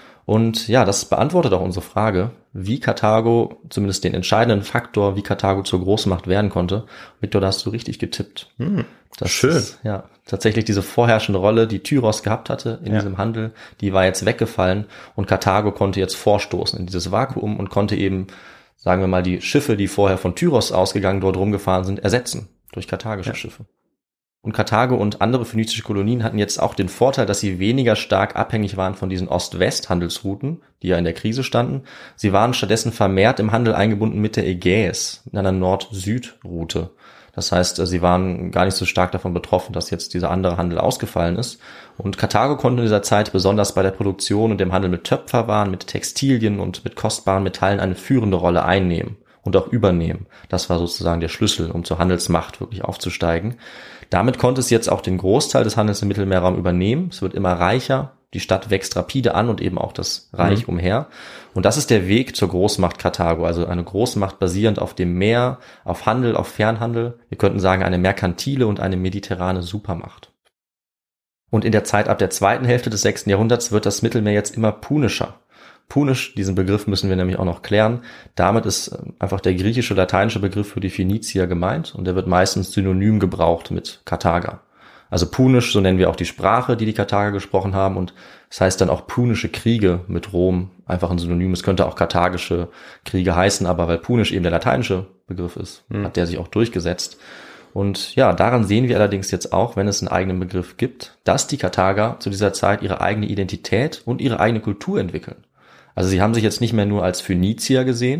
Und ja, das beantwortet auch unsere Frage, wie Karthago, zumindest den entscheidenden Faktor, wie Karthago zur Großmacht werden konnte. Viktor, da hast du richtig getippt. Das schön. Ist, ja, tatsächlich diese vorherrschende Rolle, die Tyros gehabt hatte in diesem Handel, die war jetzt weggefallen und Karthago konnte jetzt vorstoßen in dieses Vakuum und konnte eben, sagen wir mal, die Schiffe, die vorher von Tyros ausgegangen dort rumgefahren sind, ersetzen durch karthagische Schiffe. Und Karthago und andere phönizische Kolonien hatten jetzt auch den Vorteil, dass sie weniger stark abhängig waren von diesen Ost-West-Handelsrouten, die ja in der Krise standen. Sie waren stattdessen vermehrt im Handel eingebunden mit der Ägäis, in einer Nord-Süd-Route. Das heißt, sie waren gar nicht so stark davon betroffen, dass jetzt dieser andere Handel ausgefallen ist. Und Karthago konnte in dieser Zeit besonders bei der Produktion und dem Handel mit Töpferwaren, mit Textilien und mit kostbaren Metallen eine führende Rolle einnehmen und auch übernehmen. Das war sozusagen der Schlüssel, um zur Handelsmacht wirklich aufzusteigen. Damit konnte es jetzt auch den Großteil des Handels im Mittelmeerraum übernehmen. Es wird immer reicher. Die Stadt wächst rapide an und eben auch das Reich umher. Und das ist der Weg zur Großmacht Karthago. Also eine Großmacht basierend auf dem Meer, auf Handel, auf Fernhandel. Wir könnten sagen, eine merkantile und eine mediterrane Supermacht. Und in der Zeit ab der zweiten Hälfte des 6. Jahrhunderts wird das Mittelmeer jetzt immer punischer. Punisch, diesen Begriff müssen wir nämlich auch noch klären. Damit ist einfach der griechische, lateinische Begriff für die Phönizier gemeint und der wird meistens synonym gebraucht mit Karthager. Also Punisch, so nennen wir auch die Sprache, die Karthager gesprochen haben und das heißt dann auch punische Kriege mit Rom, einfach ein Synonym. Es könnte auch karthagische Kriege heißen, aber weil Punisch eben der lateinische Begriff ist, hat der sich auch durchgesetzt. Und ja, daran sehen wir allerdings jetzt auch, wenn es einen eigenen Begriff gibt, dass die Karthager zu dieser Zeit ihre eigene Identität und ihre eigene Kultur entwickeln. Also sie haben sich jetzt nicht mehr nur als Phönizier gesehen,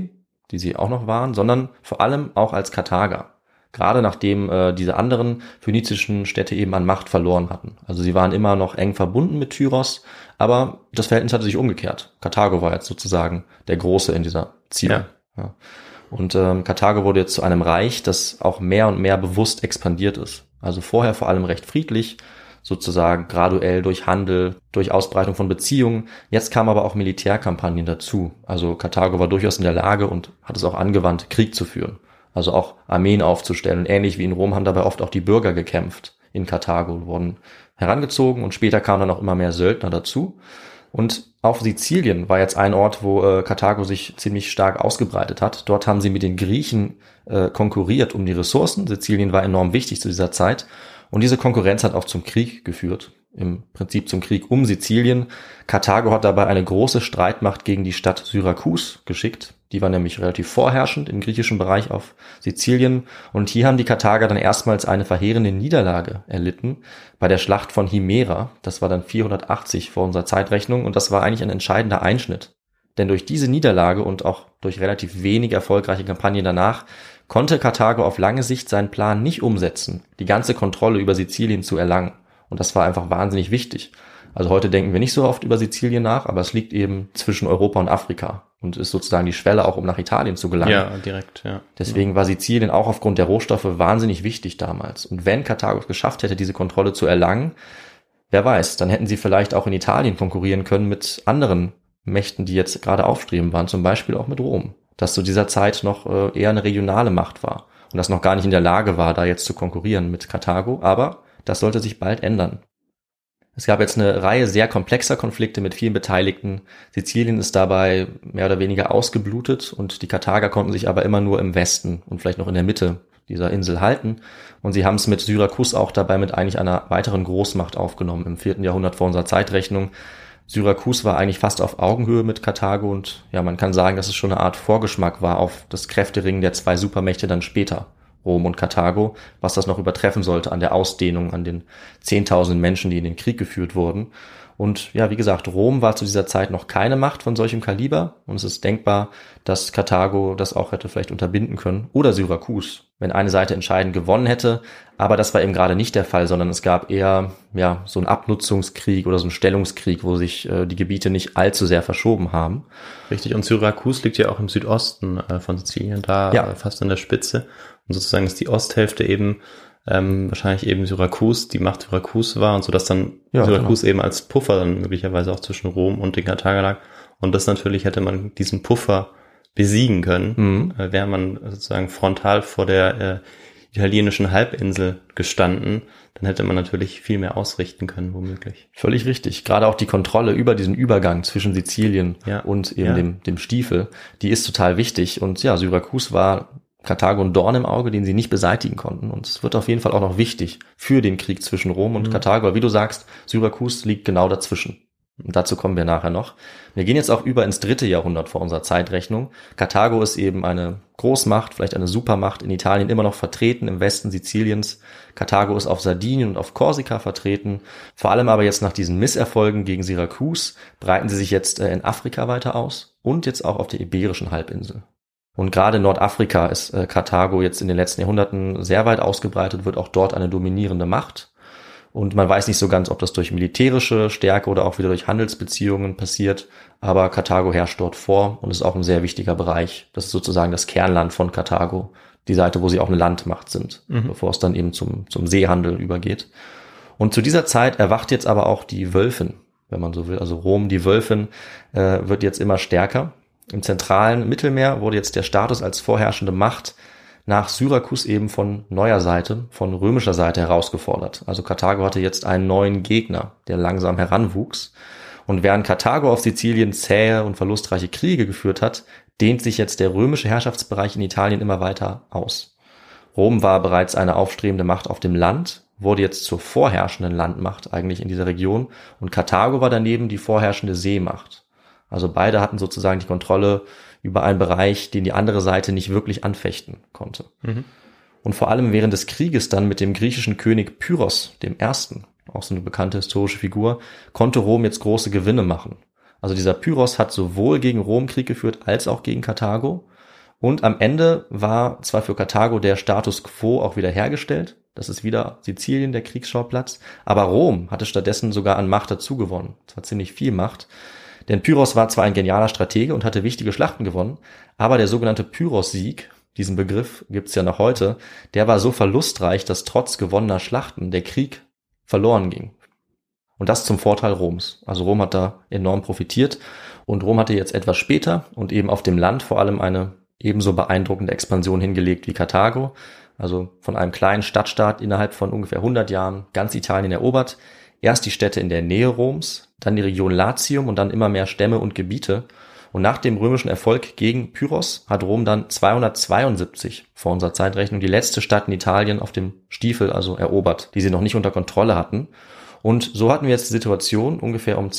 die sie auch noch waren, sondern vor allem auch als Karthager. Gerade nachdem diese anderen phönizischen Städte eben an Macht verloren hatten. Also sie waren immer noch eng verbunden mit Tyros, aber das Verhältnis hatte sich umgekehrt. Karthago war jetzt sozusagen der Große in dieser Ziele. Ja. Und Karthago wurde jetzt zu einem Reich, das auch mehr und mehr bewusst expandiert ist. Also vorher vor allem recht friedlich, sozusagen graduell durch Handel, durch Ausbreitung von Beziehungen. Jetzt kamen aber auch Militärkampagnen dazu. Also Karthago war durchaus in der Lage und hat es auch angewandt, Krieg zu führen. Also auch Armeen aufzustellen. Und ähnlich wie in Rom haben dabei oft auch die Bürger gekämpft in Karthago, wurden herangezogen und später kamen dann auch immer mehr Söldner dazu. Und auf Sizilien war jetzt ein Ort, wo Karthago sich ziemlich stark ausgebreitet hat. Dort haben sie mit den Griechen konkurriert um die Ressourcen. Sizilien war enorm wichtig zu dieser Zeit. Und diese Konkurrenz hat auch zum Krieg geführt. Im Prinzip zum Krieg um Sizilien. Karthago hat dabei eine große Streitmacht gegen die Stadt Syrakus geschickt. Die war nämlich relativ vorherrschend im griechischen Bereich auf Sizilien. Und hier haben die Karthager dann erstmals eine verheerende Niederlage erlitten bei der Schlacht von Himera. Das war dann 480 vor unserer Zeitrechnung. Und das war eigentlich ein entscheidender Einschnitt. Denn durch diese Niederlage und auch durch relativ wenig erfolgreiche Kampagnen danach konnte Karthago auf lange Sicht seinen Plan nicht umsetzen, die ganze Kontrolle über Sizilien zu erlangen. Und das war einfach wahnsinnig wichtig. Also heute denken wir nicht so oft über Sizilien nach, aber es liegt eben zwischen Europa und Afrika und ist sozusagen die Schwelle auch, um nach Italien zu gelangen. Ja, direkt, ja. Deswegen war Sizilien auch aufgrund der Rohstoffe wahnsinnig wichtig damals. Und wenn Karthago es geschafft hätte, diese Kontrolle zu erlangen, wer weiß, dann hätten sie vielleicht auch in Italien konkurrieren können mit anderen Mächten, die jetzt gerade aufstrebend waren, zum Beispiel auch mit Rom, das zu dieser Zeit noch eher eine regionale Macht war und das noch gar nicht in der Lage war, da jetzt zu konkurrieren mit Karthago, aber das sollte sich bald ändern. Es gab jetzt eine Reihe sehr komplexer Konflikte mit vielen Beteiligten. Sizilien ist dabei mehr oder weniger ausgeblutet und die Karthager konnten sich aber immer nur im Westen und vielleicht noch in der Mitte dieser Insel halten. Und sie haben es mit Syrakus auch dabei mit eigentlich einer weiteren Großmacht aufgenommen im 4. Jahrhundert vor unserer Zeitrechnung. Syrakus war eigentlich fast auf Augenhöhe mit Karthago und ja, man kann sagen, dass es schon eine Art Vorgeschmack war auf das Kräfteringen der zwei Supermächte dann später, Rom und Karthago, was das noch übertreffen sollte an der Ausdehnung, an den 10.000 Menschen, die in den Krieg geführt wurden. Und ja, wie gesagt, Rom war zu dieser Zeit noch keine Macht von solchem Kaliber und es ist denkbar, dass Karthago das auch hätte vielleicht unterbinden können oder Syrakus, wenn eine Seite entscheidend gewonnen hätte. Aber das war eben gerade nicht der Fall, sondern es gab eher ja so einen Abnutzungskrieg oder so einen Stellungskrieg, wo sich die Gebiete nicht allzu sehr verschoben haben. Richtig, und Syrakus liegt ja auch im Südosten von Sizilien, da fast an der Spitze. Und sozusagen ist die Osthälfte eben wahrscheinlich eben Syrakus, die Macht Syrakus war und so, dass dann Syrakus eben als Puffer dann möglicherweise auch zwischen Rom und den Karthagern lag. Und das natürlich hätte man diesen Puffer besiegen können, wäre man sozusagen frontal vor der italienischen Halbinsel gestanden, dann hätte man natürlich viel mehr ausrichten können, womöglich. Völlig richtig. Gerade auch die Kontrolle über diesen Übergang zwischen Sizilien und eben dem Stiefel, die ist total wichtig. Und ja, Syrakus war Karthago ein Dorn im Auge, den sie nicht beseitigen konnten. Und es wird auf jeden Fall auch noch wichtig für den Krieg zwischen Rom und Karthago. Wie du sagst, Syrakus liegt genau dazwischen. Und dazu kommen wir nachher noch. Wir gehen jetzt auch über ins 3. Jahrhundert vor unserer Zeitrechnung. Karthago ist eben eine Großmacht, vielleicht eine Supermacht in Italien immer noch vertreten, im Westen Siziliens. Karthago ist auf Sardinien und auf Korsika vertreten. Vor allem aber jetzt nach diesen Misserfolgen gegen Syrakus breiten sie sich jetzt in Afrika weiter aus und jetzt auch auf der Iberischen Halbinsel. Und gerade in Nordafrika ist Karthago jetzt in den letzten Jahrhunderten sehr weit ausgebreitet, wird auch dort eine dominierende Macht. Und man weiß nicht so ganz, ob das durch militärische Stärke oder auch wieder durch Handelsbeziehungen passiert. Aber Karthago herrscht dort vor und ist auch ein sehr wichtiger Bereich. Das ist sozusagen das Kernland von Karthago, die Seite, wo sie auch eine Landmacht sind, bevor es dann eben zum Seehandel übergeht. Und zu dieser Zeit erwacht jetzt aber auch die Wölfin, wenn man so will. Also Rom, die Wölfin, wird jetzt immer stärker. Im zentralen Mittelmeer wurde jetzt der Status als vorherrschende Macht nach Syrakus eben von neuer Seite, von römischer Seite herausgefordert. Also Karthago hatte jetzt einen neuen Gegner, der langsam heranwuchs. Und während Karthago auf Sizilien zähe und verlustreiche Kriege geführt hat, dehnt sich jetzt der römische Herrschaftsbereich in Italien immer weiter aus. Rom war bereits eine aufstrebende Macht auf dem Land, wurde jetzt zur vorherrschenden Landmacht eigentlich in dieser Region und Karthago war daneben die vorherrschende Seemacht. Also beide hatten sozusagen die Kontrolle über einen Bereich, den die andere Seite nicht wirklich anfechten konnte. Und vor allem während des Krieges dann mit dem griechischen König Pyrrhos I., auch so eine bekannte historische Figur, konnte Rom jetzt große Gewinne machen. Also dieser Pyrrhos hat sowohl gegen Rom Krieg geführt als auch gegen Karthago. Und am Ende war zwar für Karthago der Status quo auch wieder hergestellt, das ist wieder Sizilien der Kriegsschauplatz, aber Rom hatte stattdessen sogar an Macht dazu gewonnen, zwar ziemlich viel Macht, denn Pyrrhos war zwar ein genialer Stratege und hatte wichtige Schlachten gewonnen, aber der sogenannte Pyrrhos-Sieg, diesen Begriff gibt's ja noch heute, der war so verlustreich, dass trotz gewonnener Schlachten der Krieg verloren ging. Und das zum Vorteil Roms. Also Rom hat da enorm profitiert und Rom hatte jetzt etwas später und eben auf dem Land vor allem eine ebenso beeindruckende Expansion hingelegt wie Karthago. Also von einem kleinen Stadtstaat innerhalb von ungefähr 100 Jahren ganz Italien erobert. Erst die Städte in der Nähe Roms, dann die Region Latium und dann immer mehr Stämme und Gebiete. Und nach dem römischen Erfolg gegen Pyrrhos hat Rom dann 272 vor unserer Zeitrechnung die letzte Stadt in Italien auf dem Stiefel also erobert, die sie noch nicht unter Kontrolle hatten. Und so hatten wir jetzt die Situation ungefähr um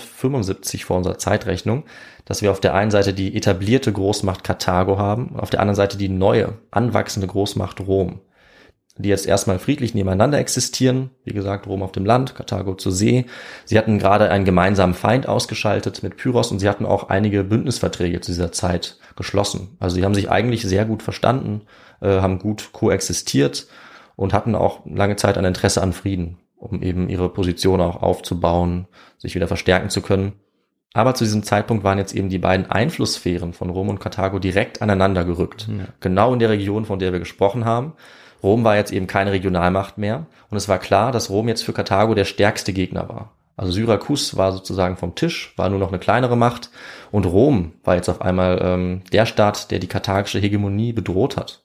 275 vor unserer Zeitrechnung, dass wir auf der einen Seite die etablierte Großmacht Karthago haben und auf der anderen Seite die neue, anwachsende Großmacht Rom, die jetzt erstmal friedlich nebeneinander existieren. Wie gesagt, Rom auf dem Land, Karthago zur See. Sie hatten gerade einen gemeinsamen Feind ausgeschaltet mit Pyrrhos und sie hatten auch einige Bündnisverträge zu dieser Zeit geschlossen. Also sie haben sich eigentlich sehr gut verstanden, haben gut koexistiert und hatten auch lange Zeit ein Interesse an Frieden, um eben ihre Position auch aufzubauen, sich wieder verstärken zu können. Aber zu diesem Zeitpunkt waren jetzt eben die beiden Einflusssphären von Rom und Karthago direkt aneinander gerückt. Ja. Genau in der Region, von der wir gesprochen haben. Rom war jetzt eben keine Regionalmacht mehr und es war klar, dass Rom jetzt für Karthago der stärkste Gegner war. Also Syrakus war sozusagen vom Tisch, war nur noch eine kleinere Macht und Rom war jetzt auf einmal der Staat, der die karthagische Hegemonie bedroht hat.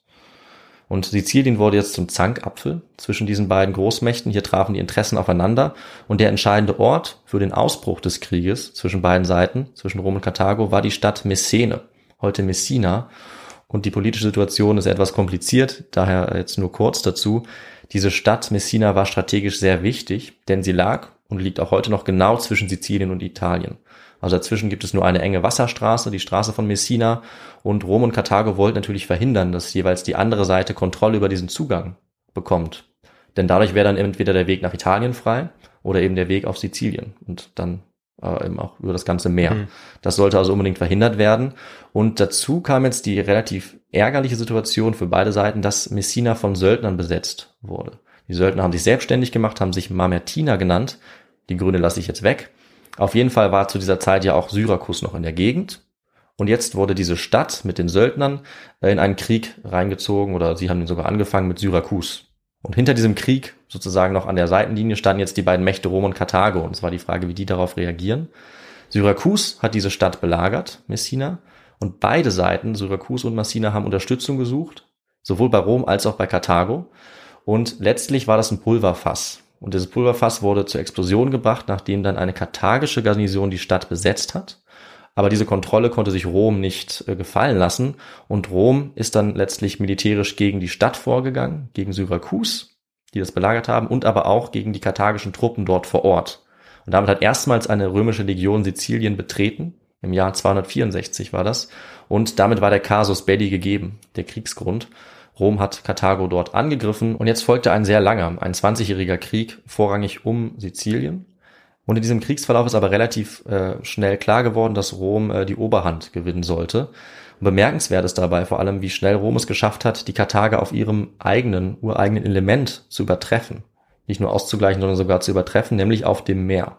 Und Sizilien wurde jetzt zum Zankapfel zwischen diesen beiden Großmächten. Hier trafen die Interessen aufeinander und der entscheidende Ort für den Ausbruch des Krieges zwischen beiden Seiten, zwischen Rom und Karthago, war die Stadt Messene, heute Messina. Und die politische Situation ist etwas kompliziert, daher jetzt nur kurz dazu. Diese Stadt Messina war strategisch sehr wichtig, denn sie lag und liegt auch heute noch genau zwischen Sizilien und Italien. Also dazwischen gibt es nur eine enge Wasserstraße, die Straße von Messina, und Rom und Karthago wollten natürlich verhindern, dass jeweils die andere Seite Kontrolle über diesen Zugang bekommt. Denn dadurch wäre dann entweder der Weg nach Italien frei oder eben der Weg auf Sizilien und dann eben auch über das ganze Meer. Das sollte also unbedingt verhindert werden. Und dazu kam jetzt die relativ ärgerliche Situation für beide Seiten, dass Messina von Söldnern besetzt wurde. Die Söldner haben sich selbstständig gemacht, haben sich Mamertiner genannt. Die Gründe lasse ich jetzt weg. Auf jeden Fall war zu dieser Zeit ja auch Syrakus noch in der Gegend. Und jetzt wurde diese Stadt mit den Söldnern in einen Krieg reingezogen, oder sie haben ihn sogar angefangen mit Syrakus. Und hinter diesem Krieg, sozusagen noch an der Seitenlinie, standen jetzt die beiden Mächte Rom und Karthago. Und es war die Frage, wie die darauf reagieren. Syrakus hat diese Stadt belagert, Messina. Und beide Seiten, Syrakus und Messina, haben Unterstützung gesucht, sowohl bei Rom als auch bei Karthago. Und letztlich war das ein Pulverfass. Und dieses Pulverfass wurde zur Explosion gebracht, nachdem dann eine karthagische Garnison die Stadt besetzt hat. Aber diese Kontrolle konnte sich Rom nicht gefallen lassen. Und Rom ist dann letztlich militärisch gegen die Stadt vorgegangen, gegen Syrakus, die das belagert haben, und aber auch gegen die karthagischen Truppen dort vor Ort. Und damit hat erstmals eine römische Legion Sizilien betreten. Im Jahr 264 war das. Und damit war der Casus Belli gegeben, der Kriegsgrund. Rom hat Karthago dort angegriffen und jetzt folgte ein sehr langer, ein 20-jähriger Krieg, vorrangig um Sizilien. Und in diesem Kriegsverlauf ist aber relativ schnell klar geworden, dass Rom die Oberhand gewinnen sollte. Und bemerkenswert ist dabei vor allem, wie schnell Rom es geschafft hat, die Karthager auf ihrem ureigenen Element zu übertreffen. Nicht nur auszugleichen, sondern sogar zu übertreffen, nämlich auf dem Meer.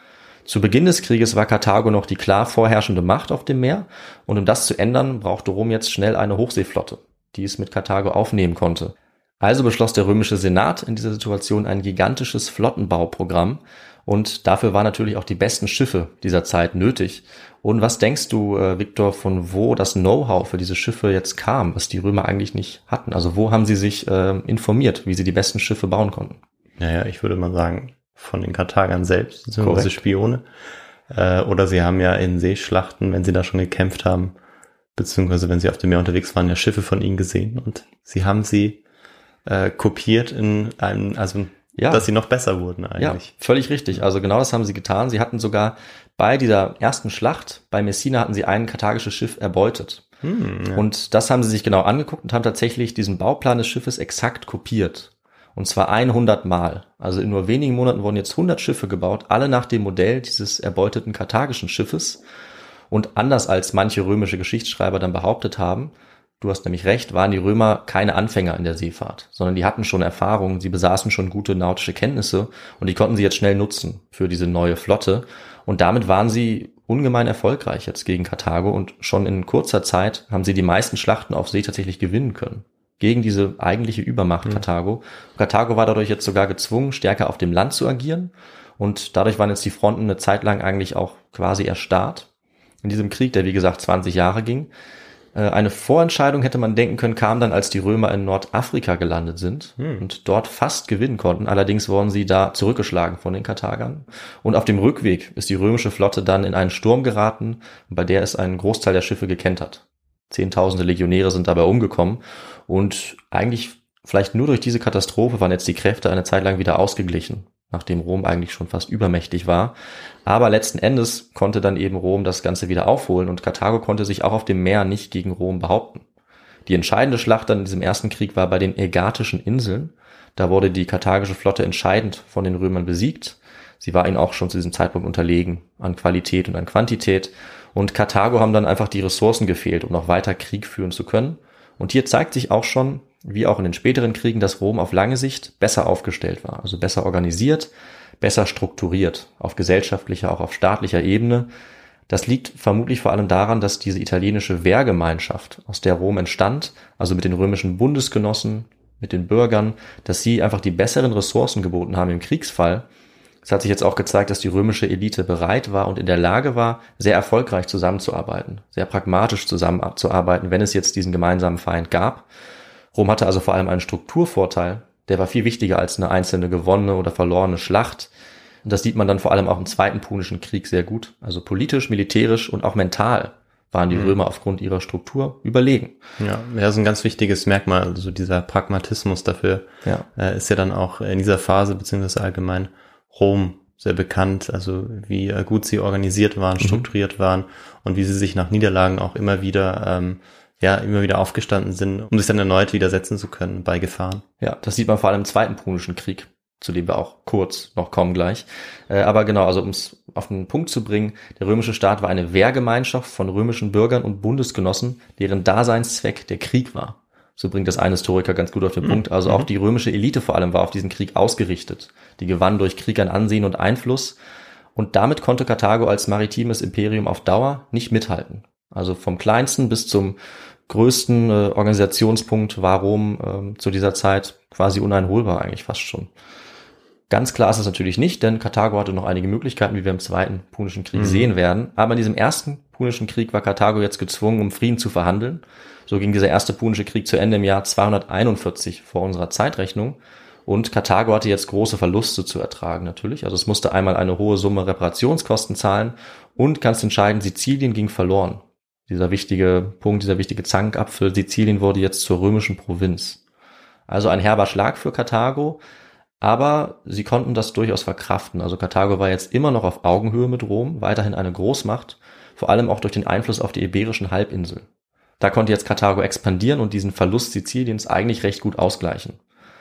Zu Beginn des Krieges war Karthago noch die klar vorherrschende Macht auf dem Meer. Und um das zu ändern, brauchte Rom jetzt schnell eine Hochseeflotte, die es mit Karthago aufnehmen konnte. Also beschloss der römische Senat in dieser Situation ein gigantisches Flottenbauprogramm und dafür waren natürlich auch die besten Schiffe dieser Zeit nötig. Und was denkst du, Viktor, von wo das Know-how für diese Schiffe jetzt kam, was die Römer eigentlich nicht hatten? Also wo haben sie sich informiert, wie sie die besten Schiffe bauen konnten? Naja, ich würde mal sagen, von den Karthagern selbst, beziehungsweise Spione. Oder sie haben ja in Seeschlachten, wenn sie da schon gekämpft haben, beziehungsweise wenn sie auf dem Meer unterwegs waren, ja Schiffe von ihnen gesehen und sie haben sie kopiert in einem, also ja, dass sie noch besser wurden eigentlich. Ja, völlig richtig. Also genau das haben sie getan. Sie hatten sogar bei dieser ersten Schlacht bei Messina hatten sie ein karthagisches Schiff erbeutet. Ja. Und das haben sie sich genau angeguckt und haben tatsächlich diesen Bauplan des Schiffes exakt kopiert. Und zwar 100 Mal. Also in nur wenigen Monaten wurden jetzt 100 Schiffe gebaut, alle nach dem Modell dieses erbeuteten karthagischen Schiffes. Und anders als manche römische Geschichtsschreiber dann behauptet haben, Du hast nämlich recht, waren die Römer keine Anfänger in der Seefahrt, sondern die hatten schon Erfahrung, sie besaßen schon gute nautische Kenntnisse und die konnten sie jetzt schnell nutzen für diese neue Flotte. Und damit waren sie ungemein erfolgreich jetzt gegen Karthago und schon in kurzer Zeit haben sie die meisten Schlachten auf See tatsächlich gewinnen können. Gegen diese eigentliche Übermacht Karthago. Karthago war dadurch jetzt sogar gezwungen, stärker auf dem Land zu agieren und dadurch waren jetzt die Fronten eine Zeit lang eigentlich auch quasi erstarrt. In diesem Krieg, der wie gesagt 20 Jahre ging. Eine Vorentscheidung hätte man denken können, kam dann, als die Römer in Nordafrika gelandet sind und dort fast gewinnen konnten. Allerdings wurden sie da zurückgeschlagen von den Karthagern. Und auf dem Rückweg ist die römische Flotte dann in einen Sturm geraten, bei der es einen Großteil der Schiffe gekentert. Zehntausende Legionäre sind dabei umgekommen und eigentlich vielleicht nur durch diese Katastrophe waren jetzt die Kräfte eine Zeit lang wieder ausgeglichen, nachdem Rom eigentlich schon fast übermächtig war. Aber letzten Endes konnte dann eben Rom das Ganze wieder aufholen und Karthago konnte sich auch auf dem Meer nicht gegen Rom behaupten. Die entscheidende Schlacht dann in diesem ersten Krieg war bei den Ägatischen Inseln. Da wurde die karthagische Flotte entscheidend von den Römern besiegt. Sie war ihnen auch schon zu diesem Zeitpunkt unterlegen an Qualität und an Quantität. Und Karthago haben dann einfach die Ressourcen gefehlt, um noch weiter Krieg führen zu können. Und hier zeigt sich auch schon, wie auch in den späteren Kriegen, dass Rom auf lange Sicht besser aufgestellt war, also besser organisiert, besser strukturiert, auf gesellschaftlicher, auch auf staatlicher Ebene. Das liegt vermutlich vor allem daran, dass diese italienische Wehrgemeinschaft, aus der Rom entstand, also mit den römischen Bundesgenossen, mit den Bürgern, dass sie einfach die besseren Ressourcen geboten haben im Kriegsfall. Es hat sich jetzt auch gezeigt, dass die römische Elite bereit war und in der Lage war, sehr erfolgreich zusammenzuarbeiten, sehr pragmatisch zusammenzuarbeiten, wenn es jetzt diesen gemeinsamen Feind gab. Rom hatte also vor allem einen Strukturvorteil, der war viel wichtiger als eine einzelne gewonnene oder verlorene Schlacht. Und das sieht man dann vor allem auch im Zweiten Punischen Krieg sehr gut. Also politisch, militärisch und auch mental waren die Römer aufgrund ihrer Struktur überlegen. Ja, das ist ein ganz wichtiges Merkmal, also dieser Pragmatismus dafür ist ja dann auch in dieser Phase beziehungsweise allgemein Rom sehr bekannt, also wie gut sie organisiert waren, strukturiert waren und wie sie sich nach Niederlagen auch immer wieder aufgestanden sind, um sich dann erneut widersetzen zu können bei Gefahren. Ja, das sieht man vor allem im Zweiten Punischen Krieg, zu dem wir auch kurz noch kommen gleich. Aber genau, also um es auf den Punkt zu bringen, der römische Staat war eine Wehrgemeinschaft von römischen Bürgern und Bundesgenossen, deren Daseinszweck der Krieg war. So bringt das ein Historiker ganz gut auf den Punkt. Also auch die römische Elite vor allem war auf diesen Krieg ausgerichtet. Die gewann durch Krieg an Ansehen und Einfluss. Und damit konnte Karthago als maritimes Imperium auf Dauer nicht mithalten. Also vom kleinsten bis zum größten Organisationspunkt war Rom zu dieser Zeit quasi uneinholbar eigentlich fast schon. Ganz klar ist es natürlich nicht, denn Karthago hatte noch einige Möglichkeiten, wie wir im Zweiten Punischen Krieg sehen werden. Aber in diesem ersten Punischen Krieg war Karthago jetzt gezwungen, um Frieden zu verhandeln. So ging dieser erste Punische Krieg zu Ende im Jahr 241 vor unserer Zeitrechnung. Und Karthago hatte jetzt große Verluste zu ertragen natürlich. Also es musste einmal eine hohe Summe Reparationskosten zahlen und ganz entscheidend, Sizilien ging verloren. Dieser wichtige Punkt, dieser wichtige Zankapfel, Sizilien wurde jetzt zur römischen Provinz. Also ein herber Schlag für Karthago, aber sie konnten das durchaus verkraften. Also Karthago war jetzt immer noch auf Augenhöhe mit Rom, weiterhin eine Großmacht, vor allem auch durch den Einfluss auf die Iberischen Halbinsel. Da konnte jetzt Karthago expandieren und diesen Verlust Siziliens eigentlich recht gut ausgleichen.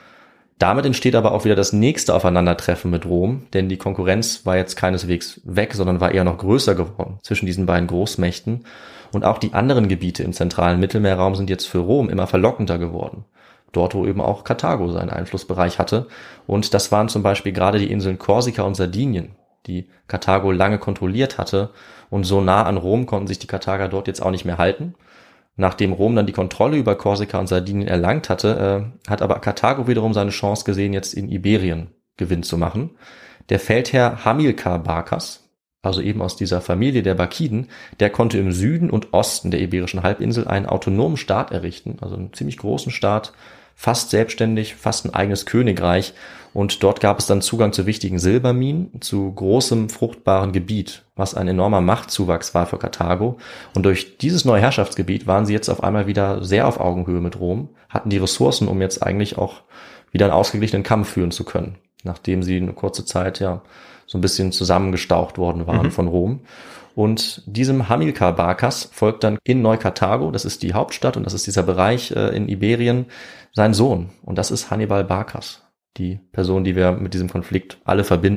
Damit entsteht aber auch wieder das nächste Aufeinandertreffen mit Rom, denn die Konkurrenz war jetzt keineswegs weg, sondern war eher noch größer geworden zwischen diesen beiden Großmächten. Und auch die anderen Gebiete im zentralen Mittelmeerraum sind jetzt für Rom immer verlockender geworden. Dort, wo eben auch Karthago seinen Einflussbereich hatte. Und das waren zum Beispiel gerade die Inseln Korsika und Sardinien, die Karthago lange kontrolliert hatte. Und so nah an Rom konnten sich die Karthager dort jetzt auch nicht mehr halten. Nachdem Rom dann die Kontrolle über Korsika und Sardinien erlangt hatte, hat aber Karthago wiederum seine Chance gesehen, jetzt in Iberien Gewinn zu machen. Der Feldherr Hamilkar Barkas, also eben aus dieser Familie der Barkiden, der konnte im Süden und Osten der Iberischen Halbinsel einen autonomen Staat errichten, also einen ziemlich großen Staat, fast selbstständig, fast ein eigenes Königreich. Und dort gab es dann Zugang zu wichtigen Silberminen, zu großem, fruchtbaren Gebiet, was ein enormer Machtzuwachs war für Karthago. Und durch dieses neue Herrschaftsgebiet waren sie jetzt auf einmal wieder sehr auf Augenhöhe mit Rom, hatten die Ressourcen, um jetzt eigentlich auch wieder einen ausgeglichenen Kampf führen zu können, nachdem sie eine kurze Zeit so ein bisschen zusammengestaucht worden waren von Rom. Und diesem Hamilkar Barkas folgt dann in Neu-Karthago, das ist die Hauptstadt und das ist dieser Bereich in Iberien, sein Sohn. Und das ist Hannibal Barkas, die Person, die wir mit diesem Konflikt alle verbinden.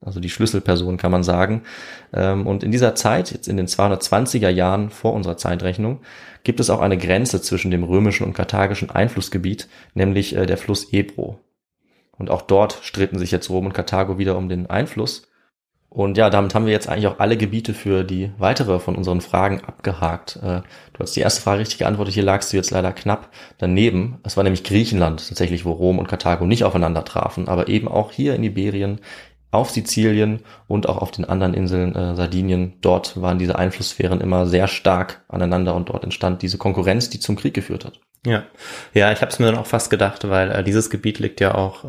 also die Schlüsselperson, kann man sagen. Und in dieser Zeit, jetzt in den 220er Jahren vor unserer Zeitrechnung, gibt es auch eine Grenze zwischen dem römischen und karthagischen Einflussgebiet, nämlich der Fluss Ebro. Und auch dort stritten sich jetzt Rom und Karthago wieder um den Einfluss. Und ja, damit haben wir jetzt eigentlich auch alle Gebiete für die weitere von unseren Fragen abgehakt. Du hast die erste Frage richtig geantwortet, hier lagst du jetzt leider knapp daneben. Es war nämlich Griechenland tatsächlich, wo Rom und Karthago nicht aufeinander trafen, aber eben auch hier in Iberien, auf Sizilien und auch auf den anderen Inseln Sardinien. Dort waren diese Einflusssphären immer sehr stark aneinander und dort entstand diese Konkurrenz, die zum Krieg geführt hat. Ja, ich habe es mir dann auch fast gedacht, weil dieses Gebiet liegt ja auch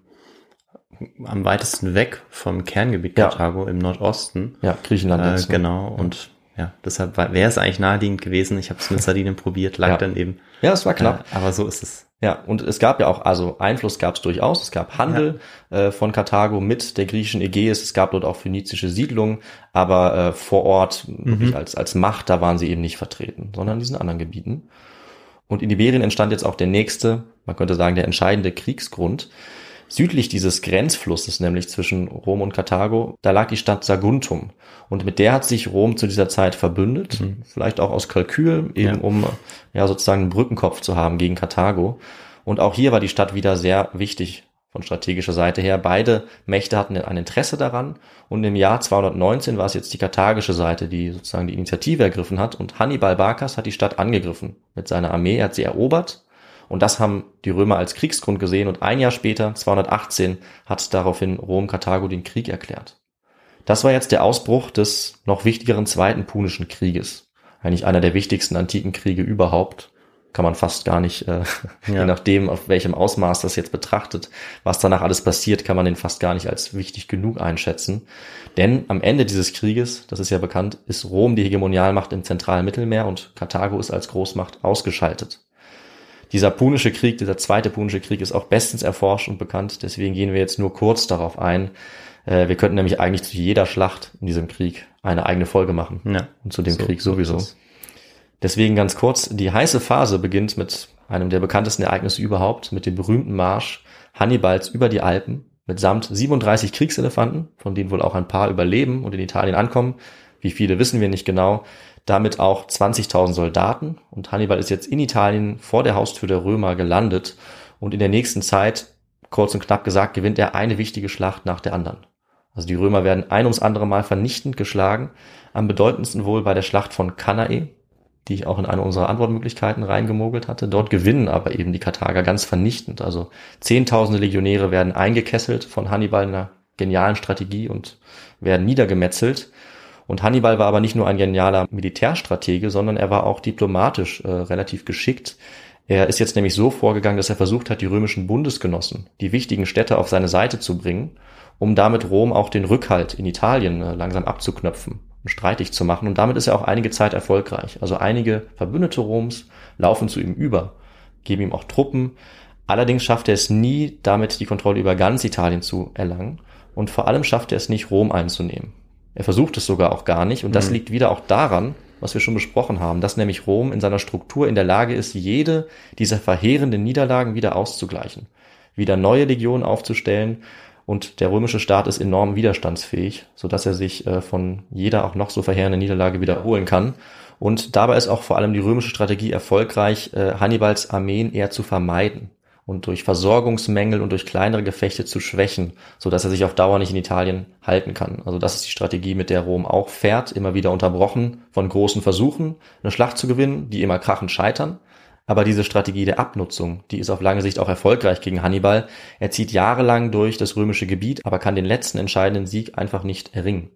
am weitesten weg vom Kerngebiet Karthago im Nordosten. Ja, Griechenland jetzt. Genau, und ja, deshalb wäre es eigentlich naheliegend gewesen. Ich habe es mit Sardinien probiert, lag dann eben. Ja, es war knapp. Aber so ist es. Ja, und es gab ja auch, also Einfluss gab es durchaus. Es gab Handel von Karthago mit der griechischen Ägäis. Es gab dort auch phönizische Siedlungen, aber vor Ort wirklich als Macht, da waren sie eben nicht vertreten, sondern in diesen anderen Gebieten. Und in Iberien entstand jetzt auch der nächste, man könnte sagen, der entscheidende Kriegsgrund. Südlich dieses Grenzflusses, nämlich zwischen Rom und Karthago, da lag die Stadt Saguntum. Und mit der hat sich Rom zu dieser Zeit verbündet, vielleicht auch aus Kalkül, eben um sozusagen einen Brückenkopf zu haben gegen Karthago. Und auch hier war die Stadt wieder sehr wichtig von strategischer Seite her. Beide Mächte hatten ein Interesse daran. Und im Jahr 219 war es jetzt die karthagische Seite, die sozusagen die Initiative ergriffen hat. Und Hannibal Barkas hat die Stadt angegriffen mit seiner Armee. Er hat sie erobert. Und das haben die Römer als Kriegsgrund gesehen. Und ein Jahr später, 218, hat daraufhin Rom Karthago den Krieg erklärt. Das war jetzt der Ausbruch des noch wichtigeren Zweiten Punischen Krieges. Eigentlich einer der wichtigsten antiken Kriege überhaupt. Kann man fast gar nicht, je nachdem, auf welchem Ausmaß das jetzt betrachtet, was danach alles passiert, kann man den fast gar nicht als wichtig genug einschätzen. Denn am Ende dieses Krieges, das ist ja bekannt, ist Rom die Hegemonialmacht im zentralen Mittelmeer und Karthago ist als Großmacht ausgeschaltet. Dieser Punische Krieg, dieser Zweite Punische Krieg ist auch bestens erforscht und bekannt, deswegen gehen wir jetzt nur kurz darauf ein. Wir könnten nämlich eigentlich zu jeder Schlacht in diesem Krieg eine eigene Folge machen. Ja, und zu dem Krieg sowieso. Deswegen ganz kurz, die heiße Phase beginnt mit einem der bekanntesten Ereignisse überhaupt, mit dem berühmten Marsch Hannibals über die Alpen, mitsamt 37 Kriegselefanten, von denen wohl auch ein paar überleben und in Italien ankommen. Wie viele wissen wir nicht genau. Damit auch 20.000 Soldaten. Und Hannibal ist jetzt in Italien vor der Haustür der Römer gelandet. Und in der nächsten Zeit, kurz und knapp gesagt, gewinnt er eine wichtige Schlacht nach der anderen. Also die Römer werden ein ums andere Mal vernichtend geschlagen. Am bedeutendsten wohl bei der Schlacht von Cannae, die ich auch in eine unserer Antwortmöglichkeiten reingemogelt hatte. Dort gewinnen aber eben die Karthager ganz vernichtend. Also Zehntausende Legionäre werden eingekesselt von Hannibal in einer genialen Strategie und werden niedergemetzelt. Und Hannibal war aber nicht nur ein genialer Militärstratege, sondern er war auch diplomatisch relativ geschickt. Er ist jetzt nämlich so vorgegangen, dass er versucht hat, die römischen Bundesgenossen, die wichtigen Städte auf seine Seite zu bringen, um damit Rom auch den Rückhalt in Italien langsam abzuknöpfen und streitig zu machen. Und damit ist er auch einige Zeit erfolgreich. Also einige Verbündete Roms laufen zu ihm über, geben ihm auch Truppen. Allerdings schafft er es nie, damit die Kontrolle über ganz Italien zu erlangen. Und vor allem schafft er es nicht, Rom einzunehmen. Er versucht es sogar auch gar nicht. Und das liegt wieder auch daran, was wir schon besprochen haben, dass nämlich Rom in seiner Struktur in der Lage ist, jede dieser verheerenden Niederlagen wieder auszugleichen, wieder neue Legionen aufzustellen. Und der römische Staat ist enorm widerstandsfähig, sodass er sich von jeder auch noch so verheerenden Niederlage wiederholen kann. Und dabei ist auch vor allem die römische Strategie erfolgreich, Hannibals Armeen eher zu vermeiden und durch Versorgungsmängel und durch kleinere Gefechte zu schwächen, sodass er sich auf Dauer nicht in Italien halten kann. Also das ist die Strategie, mit der Rom auch fährt, immer wieder unterbrochen von großen Versuchen, eine Schlacht zu gewinnen, die immer krachend scheitern. Aber diese Strategie der Abnutzung, die ist auf lange Sicht auch erfolgreich gegen Hannibal. Er zieht jahrelang durch das römische Gebiet, aber kann den letzten entscheidenden Sieg einfach nicht erringen.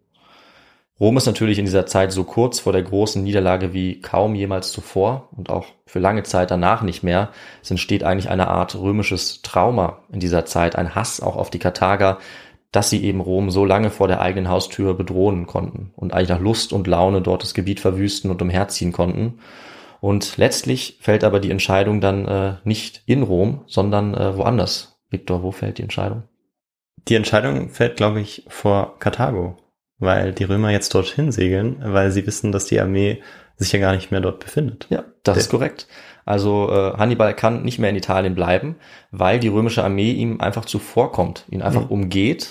Rom ist natürlich in dieser Zeit so kurz vor der großen Niederlage wie kaum jemals zuvor und auch für lange Zeit danach nicht mehr. Es entsteht eigentlich eine Art römisches Trauma in dieser Zeit, ein Hass auch auf die Karthager, dass sie eben Rom so lange vor der eigenen Haustür bedrohen konnten und eigentlich nach Lust und Laune dort das Gebiet verwüsten und umherziehen konnten. Und letztlich fällt aber die Entscheidung dann nicht in Rom, sondern woanders. Victor, wo fällt die Entscheidung? Die Entscheidung fällt, glaube ich, vor Karthago, weil die Römer jetzt dorthin segeln, weil sie wissen, dass die Armee sich ja gar nicht mehr dort befindet. Ja, das ist korrekt. Also Hannibal kann nicht mehr in Italien bleiben, weil die römische Armee ihm einfach zuvorkommt, ihn einfach umgeht,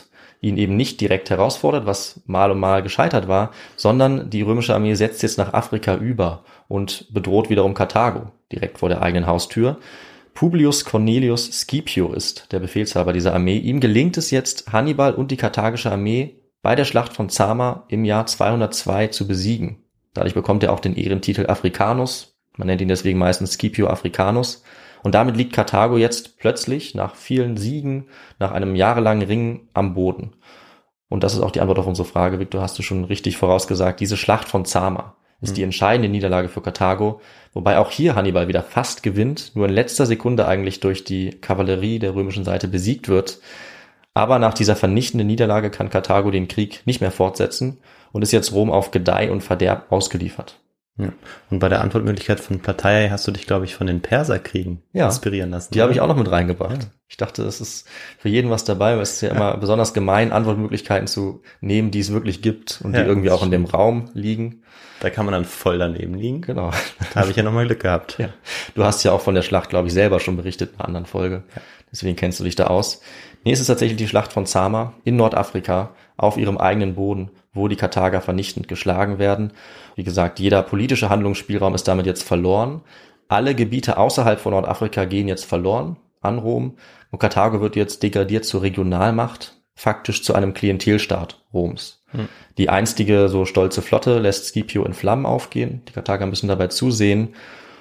ihn eben nicht direkt herausfordert, was mal und mal gescheitert war, sondern die römische Armee setzt jetzt nach Afrika über und bedroht wiederum Karthago, direkt vor der eigenen Haustür. Publius Cornelius Scipio ist der Befehlshaber dieser Armee. Ihm gelingt es jetzt, Hannibal und die karthagische Armee bei der Schlacht von Zama im Jahr 202 zu besiegen. Dadurch bekommt er auch den Ehrentitel Africanus. Man nennt ihn deswegen meistens Scipio Africanus. Und damit liegt Karthago jetzt plötzlich nach vielen Siegen, nach einem jahrelangen Ringen am Boden. Und das ist auch die Antwort auf unsere Frage, Victor, hast du schon richtig vorausgesagt. Diese Schlacht von Zama ist die entscheidende Niederlage für Karthago, wobei auch hier Hannibal wieder fast gewinnt, nur in letzter Sekunde eigentlich durch die Kavallerie der römischen Seite besiegt wird. Aber nach dieser vernichtenden Niederlage kann Karthago den Krieg nicht mehr fortsetzen und ist jetzt Rom auf Gedeih und Verderb ausgeliefert. Ja. Und bei der Antwortmöglichkeit von Platei hast du dich, glaube ich, von den Perserkriegen inspirieren lassen. Die habe ich auch noch mit reingebracht. Ja. Ich dachte, es ist für jeden was dabei, weil es ist ja immer besonders gemein, Antwortmöglichkeiten zu nehmen, die es wirklich gibt und die irgendwie auch in dem Raum liegen. Da kann man dann voll daneben liegen. Genau. Da habe ich ja nochmal Glück gehabt. Ja. Du hast ja auch von der Schlacht, glaube ich, selber schon berichtet in einer anderen Folge. Ja. Deswegen kennst du dich da aus. Nee, es ist tatsächlich die Schlacht von Zama in Nordafrika auf ihrem eigenen Boden, wo die Karthager vernichtend geschlagen werden. Wie gesagt, jeder politische Handlungsspielraum ist damit jetzt verloren. Alle Gebiete außerhalb von Nordafrika gehen jetzt verloren an Rom. Und Karthago wird jetzt degradiert zur Regionalmacht, faktisch zu einem Klientelstaat Roms. Die einstige so stolze Flotte lässt Scipio in Flammen aufgehen. Die Karthager müssen dabei zusehen.